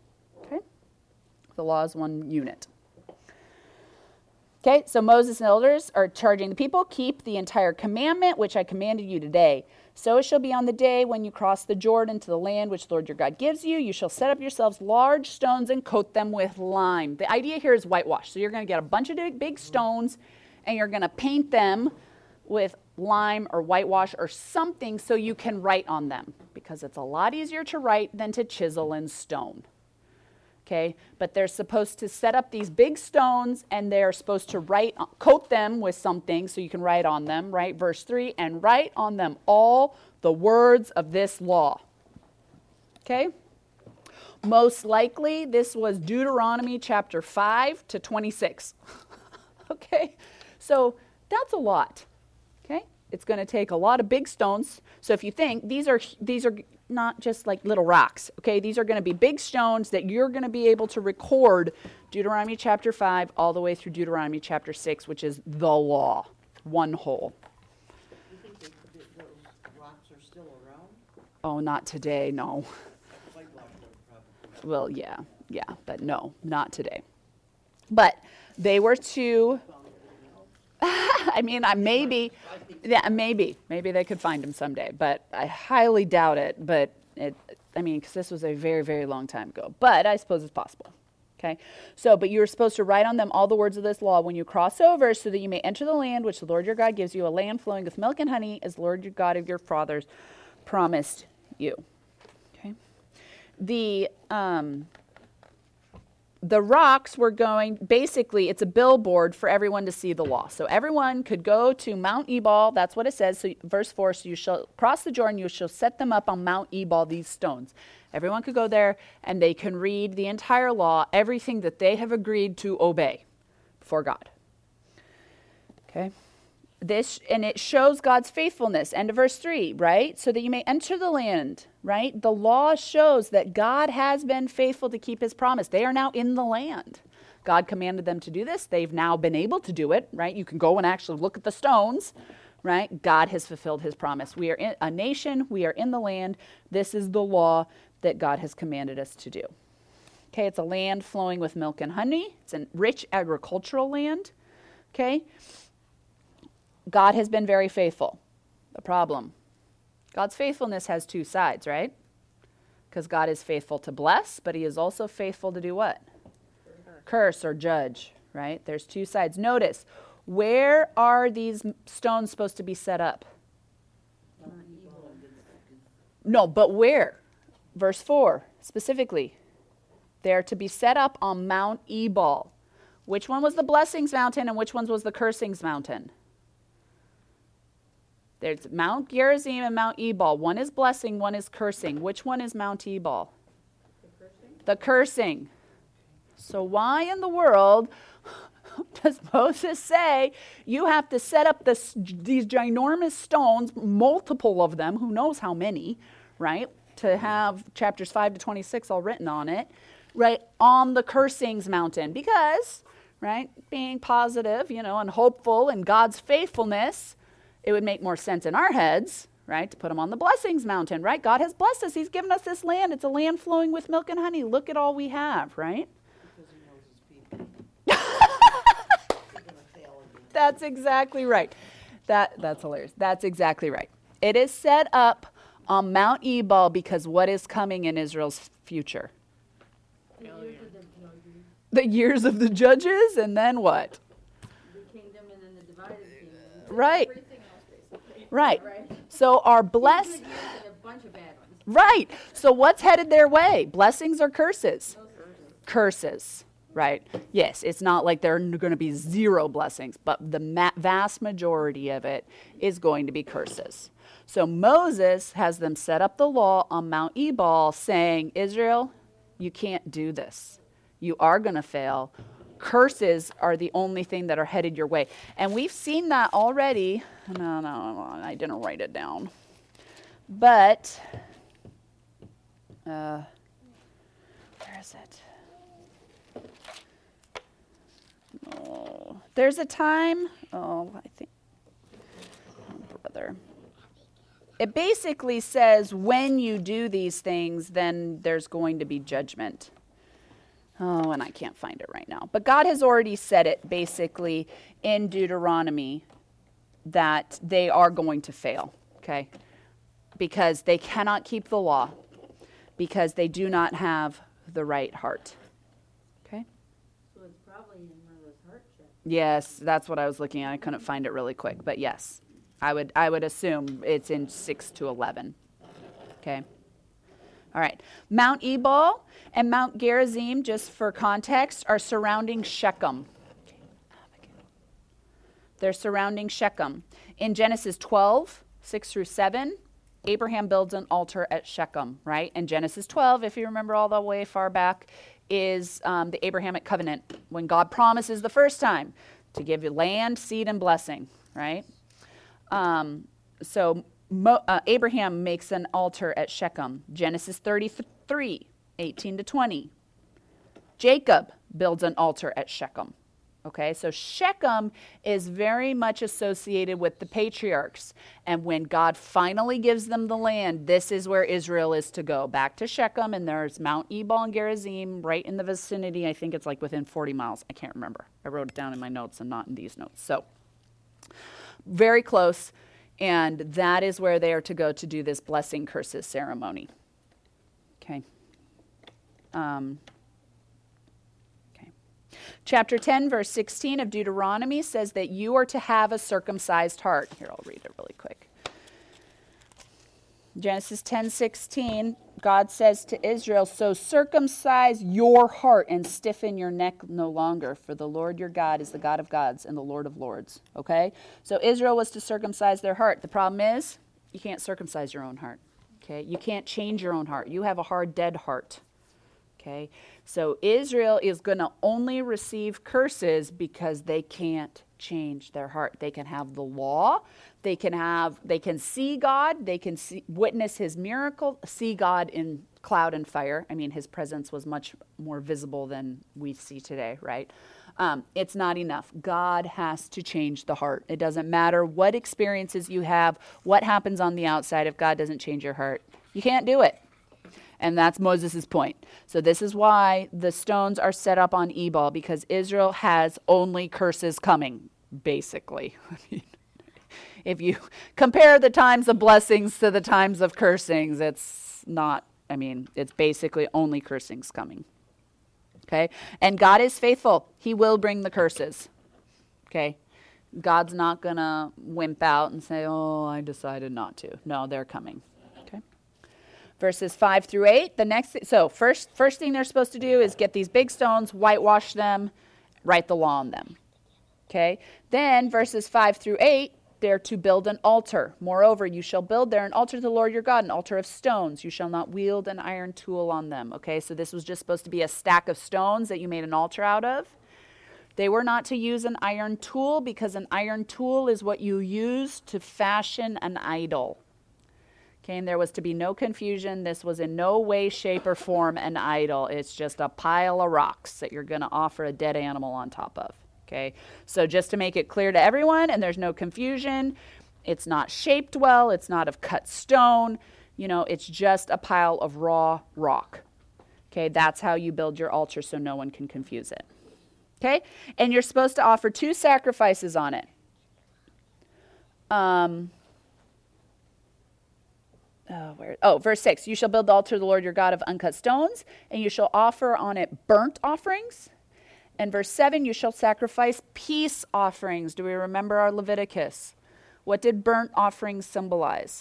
The law is one unit. Okay, so Moses and the elders are charging the people, keep the entire commandment which I commanded you today. So it shall be on the day when you cross the Jordan to the land which the Lord your God gives you. You shall set up yourselves large stones and coat them with lime. The idea here is whitewash. So you're going to get a bunch of big stones and you're going to paint them with lime or whitewash or something so you can write on them, because it's a lot easier to write than to chisel in stone. Okay, but they're supposed to set up these big stones and they're supposed to coat them with something so you can write on them, right? Verse 3, and write on them all the words of this law. Okay? Most likely this was Deuteronomy chapter 5 to 26. Okay? So that's a lot. Okay? It's going to take a lot of big stones. So if you think these are not just like little rocks, okay? These are going to be big stones that you're going to be able to record Deuteronomy chapter 5 all the way through Deuteronomy chapter 6, which is the law, one whole. You think those rocks are still around? Oh, not today, no. Whitewash them probably. Well, yeah, but no, not today. But they were to, I mean, maybe they could find him someday, but I highly doubt it. But because this was a very, very long time ago. But I suppose it's possible. Okay, but you're supposed to write on them all the words of this law when you cross over, so that you may enter the land which the Lord your God gives you, a land flowing with milk and honey, as the Lord your God of your fathers promised you. Okay, the rocks were basically, it's a billboard for everyone to see the law. So everyone could go to Mount Ebal, that's what it says. So verse 4, so you shall cross the Jordan, you shall set them up on Mount Ebal, these stones. Everyone could go there and they can read the entire law, everything that they have agreed to obey before God. Okay? And it shows God's faithfulness. End of verse 3, right? So that you may enter the land, right? The law shows that God has been faithful to keep his promise. They are now in the land. God commanded them to do this. They've now been able to do it, right? You can go and actually look at the stones, right? God has fulfilled his promise. We are a nation. We are in the land. This is the law that God has commanded us to do. Okay, it's a land flowing with milk and honey. It's a rich agricultural land. Okay? God has been very faithful. The problem, God's faithfulness has two sides, right? Because God is faithful to bless, but he is also faithful to do what? Curse or judge, right? There's two sides. Notice, where are these stones supposed to be set up? No, but where? Verse 4, specifically. They're to be set up on Mount Ebal. Which one was the blessings mountain and which one was the cursings mountain? There's Mount Gerizim and Mount Ebal. One is blessing, one is cursing. Which one is Mount Ebal? The cursing. So why in the world does Moses say you have to set up these ginormous stones, multiple of them, who knows how many, right, to have chapters 5 to 26 all written on it, right, on the cursings mountain? Because, right, being positive, and hopeful in God's faithfulness, it would make more sense in our heads, right, to put them on the blessings mountain, right? God has blessed us. He's given us this land. It's a land flowing with milk and honey. Look at all we have, right? Because he knows his people. They're gonna fail again. That's exactly right. That's hilarious. That's exactly right. It is set up on Mount Ebal because what is coming in Israel's future? The years of the judges, and then what? The kingdom and then the divided kingdom. Right. Everything else, basically. Right. Right? So our Good bless. years and a bunch of bad ones. Right. So what's headed their way? Blessings or curses? Curses. Right. Yes, it's not like there are going to be zero blessings, but the vast majority of it is going to be curses. So Moses has them set up the law on Mount Ebal saying, Israel, you can't do this. You are going to fail. Curses are the only thing that are headed your way. And we've seen that already. No, I didn't write it down. But, where is it? Oh, there's a time. Oh, I think. Oh, brother. It basically says when you do these things, then there's going to be judgment. Oh, and I can't find it right now. But God has already said it basically in Deuteronomy that they are going to fail, okay? Because they cannot keep the law, because they do not have the right heart. Okay? So it's probably in one of those heart checks. Yes, that's what I was looking at. I couldn't find it really quick, but yes. I would assume it's in 6 to 11. Okay? All right. Mount Ebal and Mount Gerizim, just for context, are surrounding Shechem. They're surrounding Shechem. In Genesis 12, 6 through 7, Abraham builds an altar at Shechem, right? And Genesis 12, if you remember all the way far back, is the Abrahamic covenant, when God promises the first time to give you land, seed, and blessing, right? Abraham makes an altar at Shechem. Genesis 33, 18 to 20. Jacob builds an altar at Shechem. Okay, so Shechem is very much associated with the patriarchs. And when God finally gives them the land, this is where Israel is to go. Back to Shechem, and there's Mount Ebal and Gerizim right in the vicinity. I think it's like within 40 miles. I can't remember. I wrote it down in my notes and not in these notes. So, very close. And that is where they are to go to do this blessing curses ceremony. Okay. Chapter 10, verse 16 of Deuteronomy says that you are to have a circumcised heart. Here, I'll read it really quick. Genesis 10:16, God says to Israel, so circumcise your heart and stiffen your neck no longer, for the Lord your God is the God of gods and the Lord of lords. Okay? So Israel was to circumcise their heart. The problem is, you can't circumcise your own heart. Okay? You can't change your own heart. You have a hard, dead heart. Okay? So Israel is going to only receive curses because they can't change their heart. They can have the law. They can see God. They can witness his miracle, see God in cloud and fire. I mean, his presence was much more visible than we see today, right? It's not enough. God has to change the heart. It doesn't matter what experiences you have, what happens on the outside. If God doesn't change your heart, you can't do it. And that's Moses' point. So this is why the stones are set up on Ebal, because Israel has only curses coming, basically. I mean, if you compare the times of blessings to the times of cursings, it's basically only cursings coming. Okay? And God is faithful. He will bring the curses. Okay? God's not going to wimp out and say, oh, I decided not to. No, they're coming. Verses 5 through 8. First thing they're supposed to do is get these big stones, whitewash them, write the law on them. Okay? Then verses 5 through 8, they're to build an altar. Moreover, you shall build there an altar to the Lord your God, an altar of stones. You shall not wield an iron tool on them. Okay? So this was just supposed to be a stack of stones that you made an altar out of. They were not to use an iron tool, because an iron tool is what you use to fashion an idol. Okay, and there was to be no confusion. This was in no way, shape, or form an idol. It's just a pile of rocks that you're going to offer a dead animal on top of. Okay, so just to make it clear to everyone, and there's no confusion, it's not shaped well. It's not of cut stone. It's just a pile of raw rock. Okay, that's how you build your altar, so no one can confuse it. Okay, and you're supposed to offer 2 sacrifices on it. Verse 6, you shall build the altar to the Lord your God of uncut stones, and you shall offer on it burnt offerings. And verse 7, you shall sacrifice peace offerings. Do we remember our Leviticus? What did burnt offerings symbolize?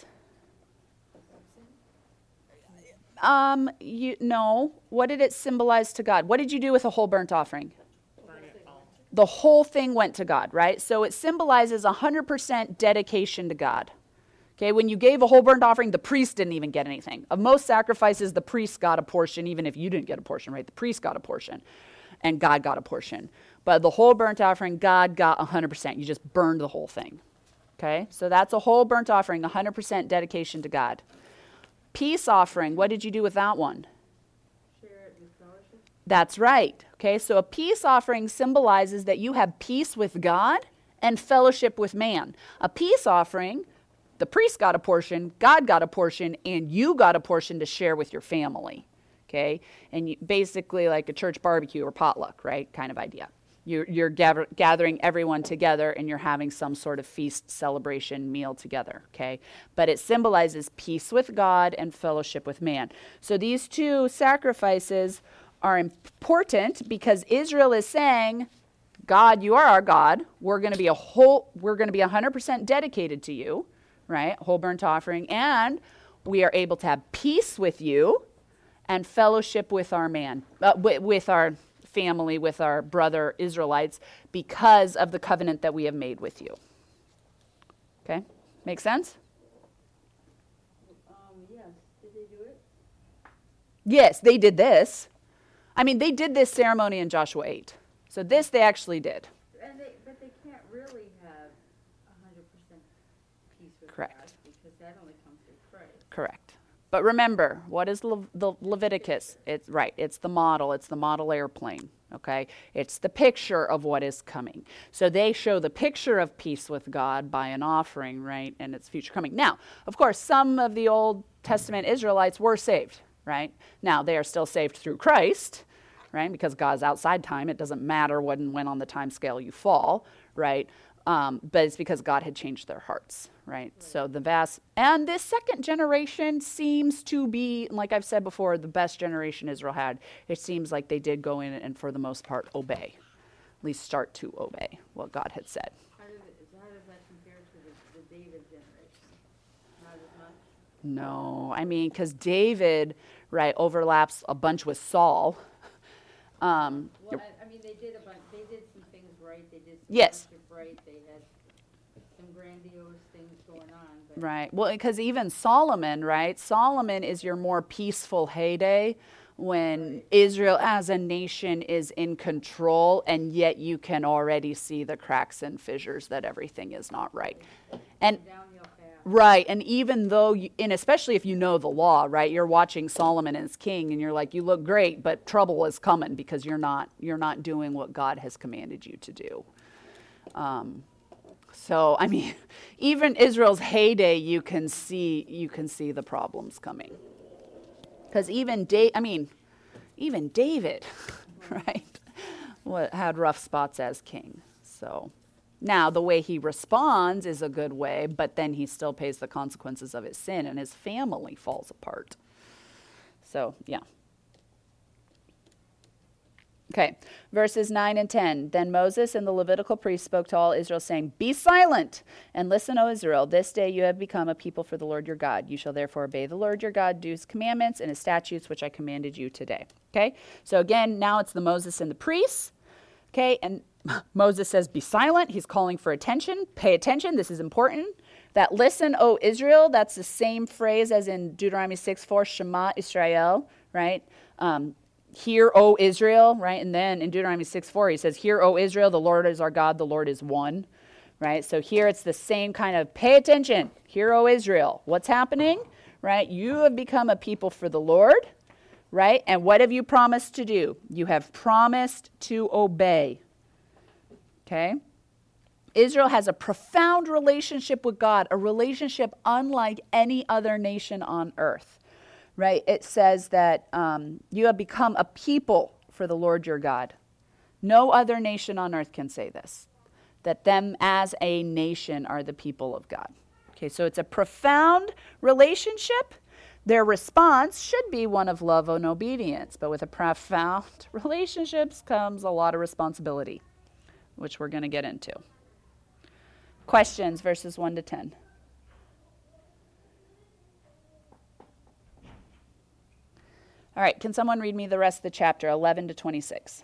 No. What did it symbolize to God? What did you do with a whole burnt offering? The whole thing went to God, right? So it symbolizes 100% dedication to God. Okay, when you gave a whole burnt offering, the priest didn't even get anything. Of most sacrifices, the priest got a portion, even if you didn't get a portion, right? The priest got a portion, and God got a portion. But the whole burnt offering, God got 100%. You just burned the whole thing. Okay, so that's a whole burnt offering, 100% dedication to God. Peace offering, what did you do with that one? Share it with fellowship. That's right. Okay, so a peace offering symbolizes that you have peace with God and fellowship with man. A peace offering, the priest got a portion, God got a portion, and you got a portion to share with your family. okay? And basically like a church barbecue or potluck, right? Kind of idea. You're gathering everyone together and you're having some sort of feast, celebration, meal together, okay? But it symbolizes peace with God and fellowship with man. So these two sacrifices are important because Israel is saying, God, you are our God. We're going to be 100% dedicated to you, right? Whole burnt offering. And we are able to have peace with you and fellowship with our with our family, with our brother Israelites, because of the covenant that we have made with you. Okay? Make sense? Yes, did they do it? Yes, they did this. I mean, they did this ceremony in Joshua 8. So this they actually did. But they can't really have 100% peace with Correct. God, because that only comes through Christ. Correct. But remember, what is the Leviticus? It's right. It's the model airplane, okay? It's the picture of what is coming. So they show the picture of peace with God by an offering, right? And its future coming. Now, of course, some of the Old Testament Israelites were saved, right? Now, they are still saved through Christ, right? Because God's outside time. It doesn't matter when on the time scale you fall, right? But it's because God had changed their hearts, right? So and this second generation seems to be, like I've said before, the best generation Israel had. It seems like they did go in and for the most part obey, at least start to obey what God had said. How does that compare to the David generation? Not as much? No, I mean, because David, right, overlaps a bunch with Saul. Well, I mean, they did some things right. They did some Yes. worship right. They had some grandiose things going on. But Right. Well, because even Solomon, right? Solomon is your more peaceful heyday when Israel as a nation is in control, and yet you can already see the cracks and fissures that everything is not right. And downhill fast. right, and even though, and especially if you know the law, right? You're watching Solomon as king, and you're like, you look great, but trouble is coming because you're not doing what God has commanded you to do. So, I mean, even Israel's heyday, you can see the problems coming. Because even David, right, had rough spots as king. So, now the way he responds is a good way, but then he still pays the consequences of his sin, and his family falls apart. So, yeah. Okay, verses 9 and 10. Then Moses and the Levitical priests spoke to all Israel, saying, Be silent, and listen, O Israel. This day you have become a people for the Lord your God. You shall therefore obey the Lord your God, do his commandments and his statutes, which I commanded you today. Okay, so again, now it's the Moses and the priests. Okay, and Moses says, Be silent. He's calling for attention. Pay attention. This is important. That listen, O Israel, that's the same phrase as in Deuteronomy 6:4, Shema Israel, right? Hear, O Israel, right? And then in Deuteronomy 6:4, he says, Hear, O Israel, the Lord is our God, the Lord is one, right? So here it's the same kind of pay attention. Hear, O Israel. What's happening, right? You have become a people for the Lord, right? And what have you promised to do? You have promised to obey, okay? Israel has a profound relationship with God, a relationship unlike any other nation on earth. Right, it says that you have become a people for the Lord your God. No other nation on earth can say this, that them as a nation are the people of God. Okay, so it's a profound relationship. Their response should be one of love and obedience, but with a profound relationships comes a lot of responsibility, which we're going to get into. Questions, verses 1 to 10. All right, can someone read me the rest of the chapter, 11 to 26?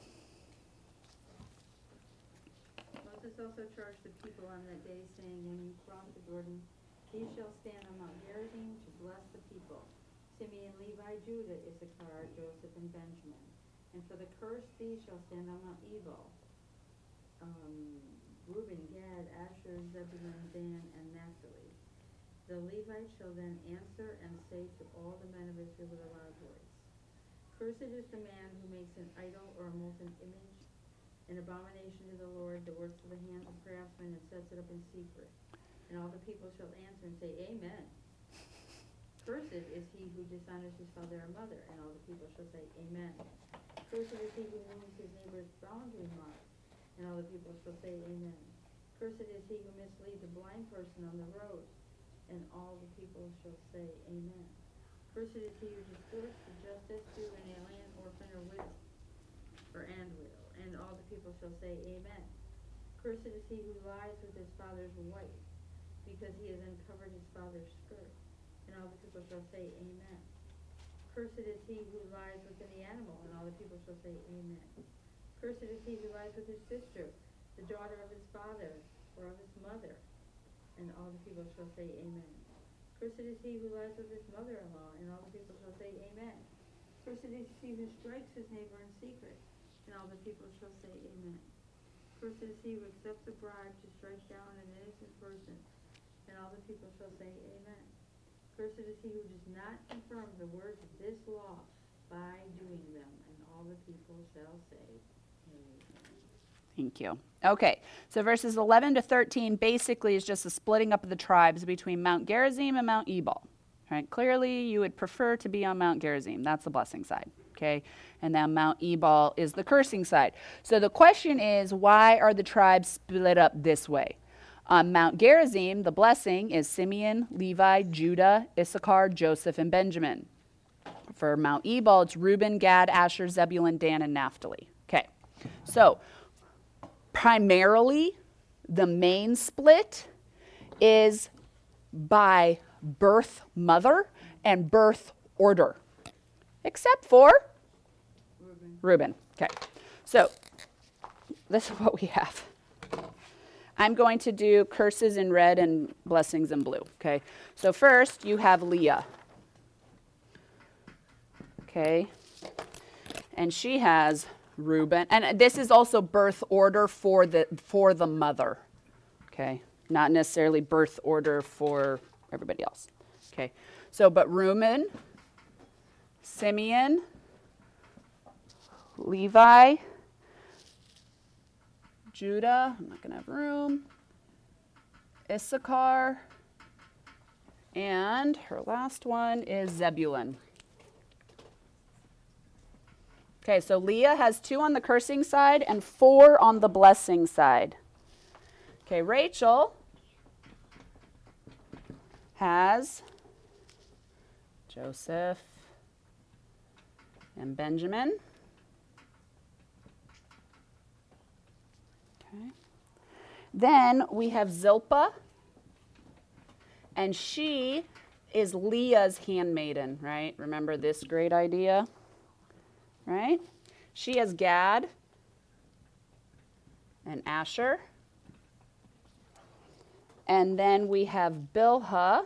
Moses also charged the people on that day, saying, When you cross the Jordan, ye shall stand on Mount Gerizim to bless the people. Simeon, Levi, Judah, Issachar, Joseph, and Benjamin. And for the curse, these shall stand on Mount Ebal. Reuben, Gad, Asher, Zebulun, Dan, and Naphtali. The Levites shall then answer and say to all the men of Israel with a loud voice, Cursed is the man who makes an idol or a molten image, an abomination to the Lord, the works of the hands of craftsmen, and sets it up in secret. And all the people shall answer and say, Amen. Cursed is he who dishonors his father or mother, and all the people shall say, Amen. Cursed is he who wounds his neighbor's boundary mark, and all the people shall say, Amen. Cursed is he who misleads a blind person on the road, and all the people shall say, Amen. Cursed is he who distorts the justice due an alien, orphan, or widow, and widow, and all the people shall say, Amen. Cursed is he who lies with his father's wife, because he has uncovered his father's skirt, and all the people shall say, Amen. Cursed is he who lies with any animal, and all the people shall say, Amen. Cursed is he who lies with his sister, the daughter of his father, or of his mother, and all the people shall say, Amen. Cursed is he who lies with his mother-in-law, and all the people shall say, Amen. Cursed is he who strikes his neighbor in secret, and all the people shall say, Amen. Cursed is he who accepts a bribe to strike down an innocent person, and all the people shall say, Amen. Cursed is he who does not confirm the words of this law by doing them, and all the people shall say, Amen. Thank you. Okay, so verses 11 to 13 basically is just a splitting up of the tribes between Mount Gerizim and Mount Ebal. Right? Clearly, you would prefer to be on Mount Gerizim. That's the blessing side. Okay, and then Mount Ebal is the cursing side. So the question is, why are the tribes split up this way? On Mount Gerizim, the blessing is Simeon, Levi, Judah, Issachar, Joseph, and Benjamin. For Mount Ebal, it's Reuben, Gad, Asher, Zebulun, Dan, and Naphtali. Okay, so primarily, the main split is by birth mother and birth order, except for Reuben. Okay, so this is what we have. I'm going to do curses in red and blessings in blue. Okay, so first you have Leah. Okay, and she has Reuben, and this is also birth order for the mother. Okay, not necessarily birth order for everybody else. Okay, so but Reuben, Simeon, Levi, Judah, I'm not going to have room, Issachar, and her last one is Zebulun. Okay, so Leah has 2 on the cursing side and 4 on the blessing side. Okay, Rachel has Joseph and Benjamin. Okay. Then we have Zilpah, and she is Leah's handmaiden, right? Remember this great idea? Right? She has Gad and Asher. And then we have Bilhah,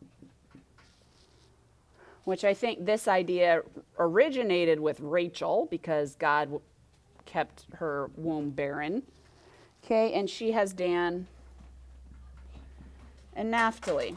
which I think this idea originated with Rachel because God kept her womb barren. Okay, and she has Dan and Naphtali.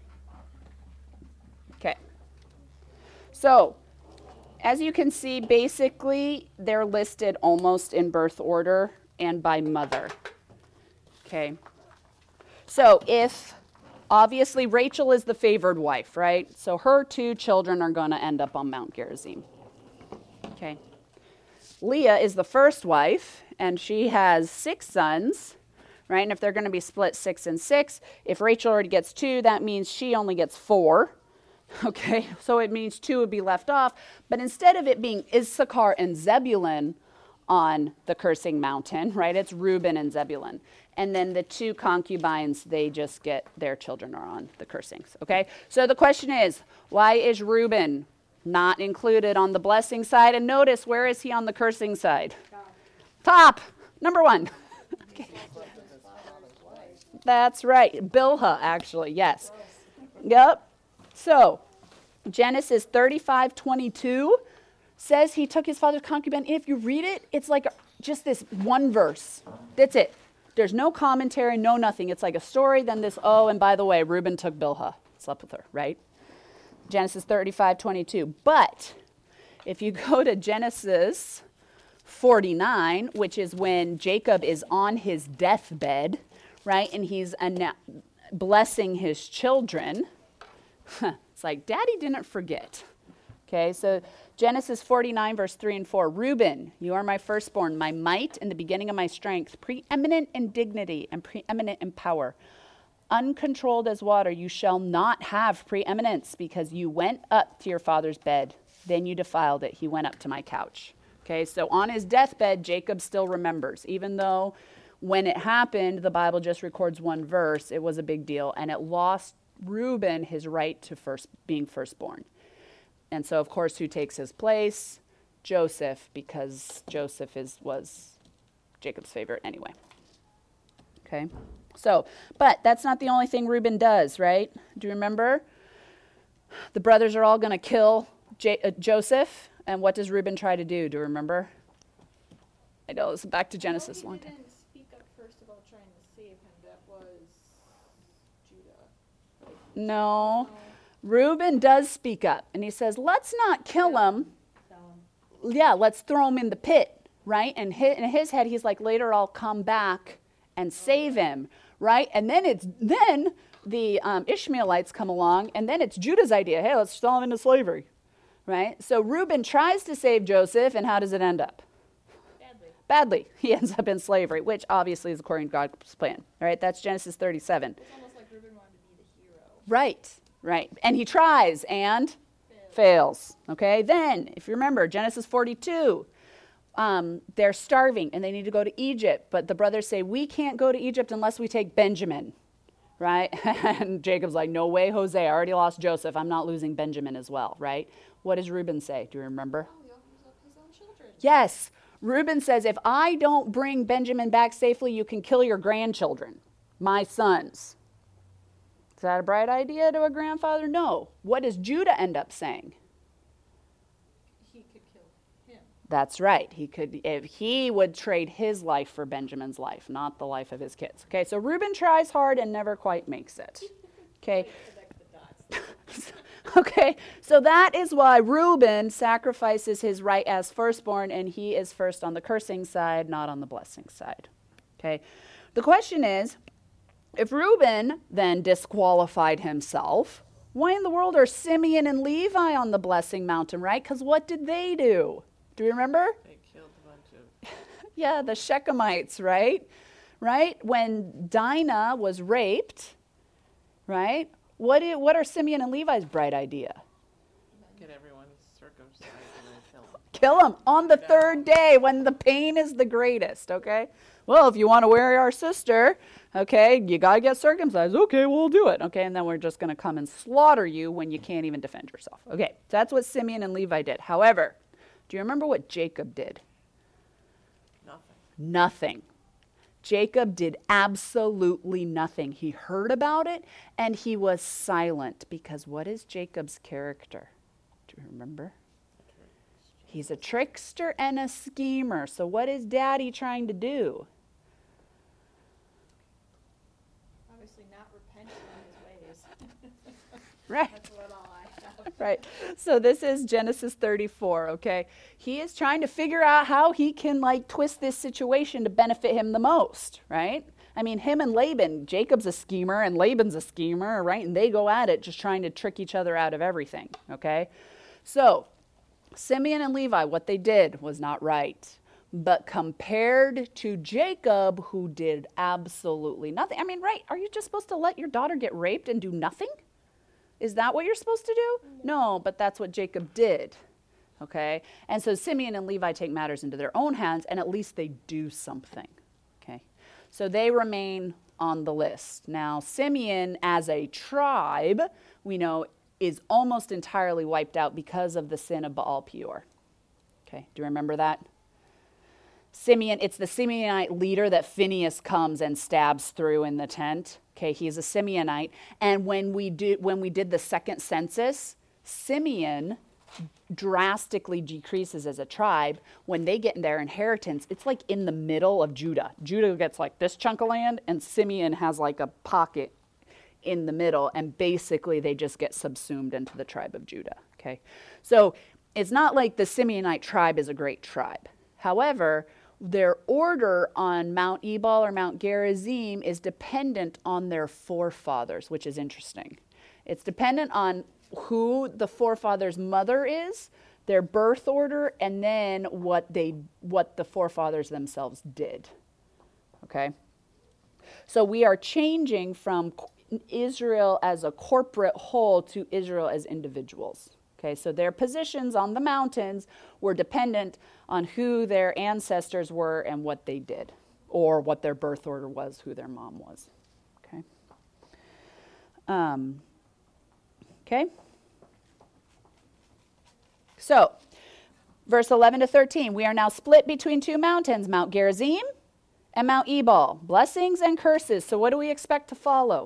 Okay. So, as you can see, basically, they're listed almost in birth order and by mother. Okay. So if, obviously, Rachel is the favored wife, right? So her 2 children are going to end up on Mount Gerizim. Okay. Leah is the first wife, and she has 6 sons, right? And if they're going to be split 6 and 6, if Rachel already gets 2, that means she only gets 4. Okay, so it means 2 would be left off. But instead of it being Issachar and Zebulun on the cursing mountain, right, it's Reuben and Zebulun. And then the 2 concubines, they just get, their children are on the cursings. Okay, so the question is, why is Reuben not included on the blessing side? And notice, where is he on the cursing side? Top, number 1. Okay. That's right, Bilhah, actually, yes. Yep. So, Genesis 35:22 says he took his father's concubine. And if you read it, it's like just this one verse. That's it. There's no commentary, no nothing. It's like a story, then this, oh, and by the way, Reuben took Bilhah, slept with her, right? Genesis 35:22. But if you go to Genesis 49, which is when Jacob is on his deathbed, right, and he's blessing his children, it's It's like, Daddy didn't forget. Okay, so Genesis 49, verse 3 and 4. Reuben, you are my firstborn, my might and the beginning of my strength, preeminent in dignity and preeminent in power. Uncontrolled as water, you shall not have preeminence because you went up to your father's bed. Then you defiled it. He went up to my couch. Okay, so on his deathbed, Jacob still remembers, even though when it happened, the Bible just records one verse, it was a big deal, and it lost Reuben his right to being firstborn. And so, of course, who takes his place? Joseph, because Joseph was Jacob's favorite anyway. Okay, so, but that's not the only thing Reuben does, right? Do you remember? The brothers are all going to kill Joseph, and what does Reuben try to do? Do you remember? I know, it's back to Genesis a long time. He didn't speak up first about trying to save him. That was Judah. No. Reuben does speak up, and he says, let's not kill him. Yeah, let's throw him in the pit, right? And in his head, he's like, later I'll come back and save him, right? And then the Ishmaelites come along, and then it's Judah's idea. Hey, let's throw him into slavery, right? So Reuben tries to save Joseph, and how does it end up? Badly. He ends up in slavery, which obviously is according to God's plan, right? That's Genesis 37. It's almost like Reuben wanted to be the hero. Right. And he tries and fails. Okay, then, if you remember, Genesis 42, they're starving and they need to go to Egypt, but the brothers say, we can't go to Egypt unless we take Benjamin, right? And Jacob's like, no way, Jose, I already lost Joseph. I'm not losing Benjamin as well, right? What does Reuben say? Do you remember? Oh, he offers up his own children. Yes. Reuben says, if I don't bring Benjamin back safely, you can kill your grandchildren, my sons. Is that a bright idea to a grandfather? No. What does Judah end up saying? He could kill him. That's right. He would trade his life for Benjamin's life, not the life of his kids. Okay, so Reuben tries hard and never quite makes it. Okay. Okay, so that is why Reuben sacrifices his right as firstborn, and he is first on the cursing side, not on the blessing side. Okay, the question is, if Reuben then disqualified himself, why in the world are Simeon and Levi on the blessing mountain, right? Because what did they do? Do you remember? They killed a bunch of... Yeah, the Shechemites, right? Right? When Dinah was raped, right? What are Simeon and Levi's bright idea? Get everyone circumcised and then kill them. Kill them on the third day when the pain is the greatest, okay? Well, if you want to marry our sister, okay, you got to get circumcised. Okay, we'll do it, okay? And then we're just going to come and slaughter you when you can't even defend yourself. Okay, so that's what Simeon and Levi did. However, do you remember what Jacob did? Nothing. Jacob did absolutely nothing. He heard about it and he was silent because what is Jacob's character? Do you remember? He's a trickster and a schemer. So what is Daddy trying to do? Obviously not repenting of his ways. Right. That's what all I have. Right. So this is Genesis 34, okay? He is trying to figure out how he can twist this situation to benefit him the most, right? I mean, him and Laban, Jacob's a schemer and Laban's a schemer, right? And they go at it just trying to trick each other out of everything, okay? So Simeon and Levi, what they did was not right. But compared to Jacob, who did absolutely nothing. I mean, right, are you just supposed to let your daughter get raped and do nothing? Is that what you're supposed to do? No, but that's what Jacob did, okay? And so Simeon and Levi take matters into their own hands, and at least they do something, okay? So they remain on the list. Now, Simeon as a tribe, we know, is almost entirely wiped out because of the sin of Baal Peor. Okay, do you remember that? Simeon, it's the Simeonite leader that Phinehas comes and stabs through in the tent. Okay, he's a Simeonite. And when we did the second census, Simeon drastically decreases as a tribe. When they get in their inheritance, it's like in the middle of Judah. Judah gets like this chunk of land, and Simeon has like a pocket in the middle, and basically they just get subsumed into the tribe of Judah, okay? So it's not like the Simeonite tribe is a great tribe. However, their order on Mount Ebal or Mount Gerizim is dependent on their forefathers, which is interesting. It's dependent on who the forefathers' mother is, their birth order, and then what the forefathers themselves did. Okay? So we are changing from Israel as a corporate whole to Israel as individuals. Okay, so their positions on the mountains were dependent on who their ancestors were and what they did, or what their birth order was, who their mom was. Okay. Okay. So, verse 11 to 13, we are now split between two mountains, Mount Gerizim and Mount Ebal. Blessings and curses. So what do we expect to follow?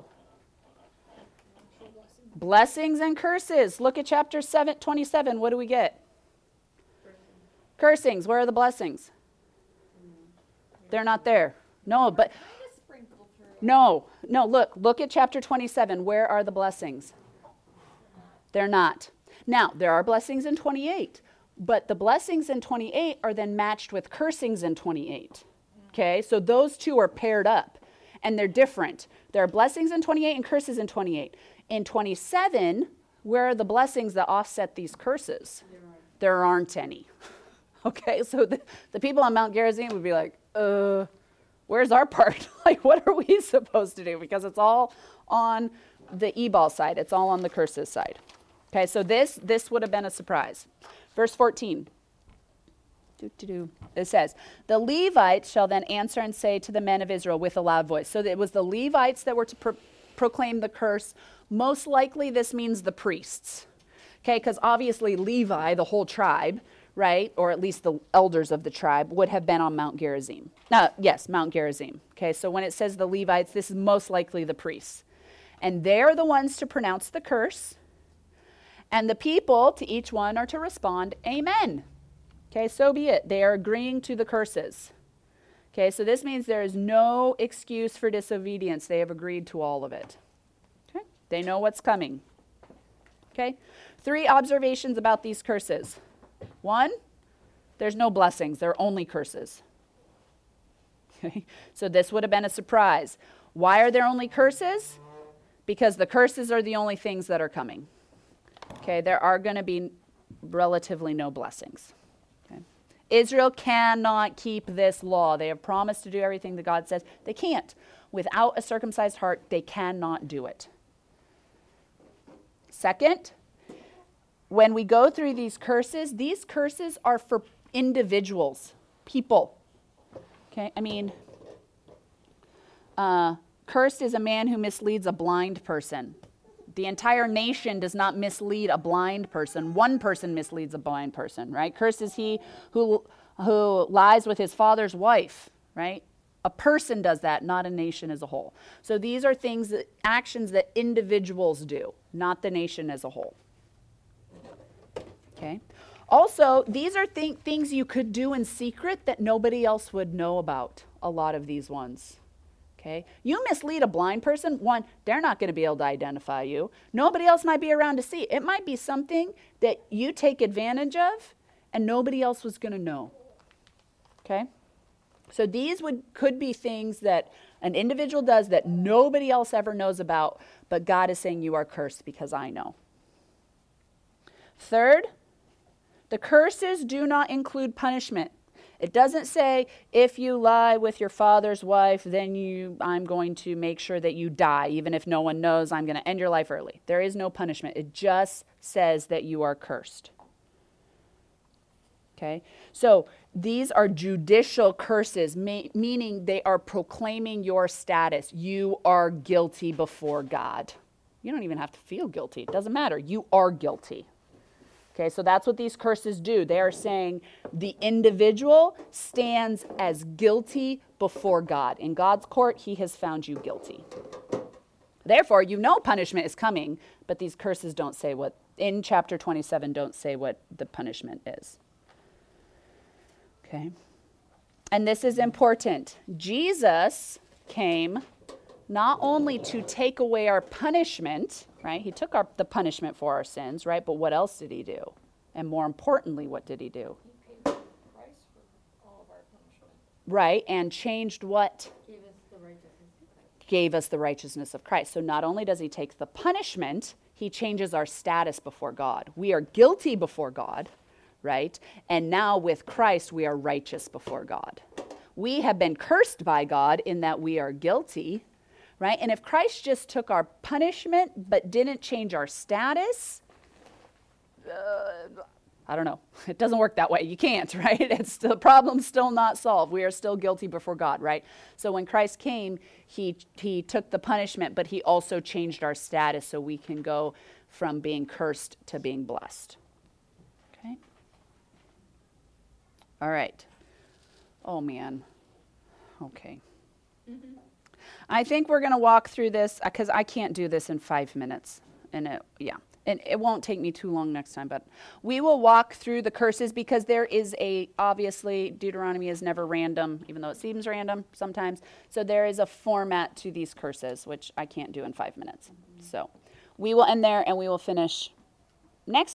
Blessings and curses. Look at chapter 27. What do we get? Cursings. Where are the blessings? They're not there. No, but Kind of sprinkled through. no, look at chapter 27. Where are the blessings? They're not. Now, there are blessings in 28, but the blessings in 28 are then matched with cursings in 28. Okay, so those two are paired up, and they're different. There are blessings in 28 and curses in 28. In 27, where are the blessings that offset these curses? There aren't any. Okay, so the people on Mount Gerizim would be like, where's our part? Like, what are we supposed to do? Because it's all on the Ebal side. It's all on the curses side. Okay, so this would have been a surprise. Verse 14. It says, the Levites shall then answer and say to the men of Israel with a loud voice. So it was the Levites that were to proclaim the curse. Most likely this means the priests. Okay, because obviously Levi, the whole tribe, right, or at least the elders of the tribe, would have been on Mount Gerizim. Yes, Mount Gerizim. Okay, so when it says the Levites, this is most likely the priests. And they're the ones to pronounce the curse. And the people, to each one, are to respond, amen. Okay, so be it. They are agreeing to the curses. Okay, so this means there is no excuse for disobedience. They have agreed to all of it. Okay, they know what's coming. Okay, 3 observations about these curses. 1, there's no blessings. There are only curses. Okay, so this would have been a surprise. Why are there only curses? Because the curses are the only things that are coming. Okay, there are going to be relatively no blessings. Okay. Israel cannot keep this law. They have promised to do everything that God says. They can't. Without a circumcised heart, they cannot do it. Second, when we go through these curses are for individuals, people. Okay, I mean, cursed is a man who misleads a blind person. The entire nation does not mislead a blind person. One person misleads a blind person, right? Cursed is he who lies with his father's wife, right? A person does that, not a nation as a whole. So these are actions that individuals do, not the nation as a whole. Okay. Also, these are things you could do in secret that nobody else would know about, a lot of these ones. Okay. You mislead a blind person, one, they're not going to be able to identify you. Nobody else might be around to see. It might be something that you take advantage of and nobody else was going to know. Okay. So these could be things that an individual does that nobody else ever knows about, but God is saying you are cursed because I know. Third, the curses do not include punishment. It doesn't say, if you lie with your father's wife, then I'm going to make sure that you die. Even if no one knows, I'm going to end your life early. There is no punishment. It just says that you are cursed. Okay? So these are judicial curses, meaning they are proclaiming your status. You are guilty before God. You don't even have to feel guilty. It doesn't matter. You are guilty. Okay, so that's what these curses do. They are saying the individual stands as guilty before God. In God's court, he has found you guilty. Therefore, you know punishment is coming, but these curses don't say what, in chapter 27, don't say what the punishment is. Okay, and this is important. Jesus came not only to take away our punishment, right? He took the punishment for our sins, right? But what else did he do? And more importantly, what did he do? He paid the price for all of our punishment. Right, and changed what? Gave us the righteousness of Christ. Gave us the righteousness of Christ. So not only does he take the punishment, he changes our status before God. We are guilty before God, right? And now with Christ, we are righteous before God. We have been cursed by God in that we are guilty, right? And if Christ just took our punishment but didn't change our status, I don't know. It doesn't work that way. You can't, right? The problem's still not solved. We are still guilty before God, right? So when Christ came, he took the punishment, but he also changed our status so we can go from being cursed to being blessed. Okay? All right. Oh, man. Okay. I think we're going to walk through this because I can't do this in 5 minutes. And it won't take me too long next time, but we will walk through the curses because there is obviously, Deuteronomy is never random, even though it seems random sometimes. So there is a format to these curses, which I can't do in 5 minutes. So we will end there and we will finish next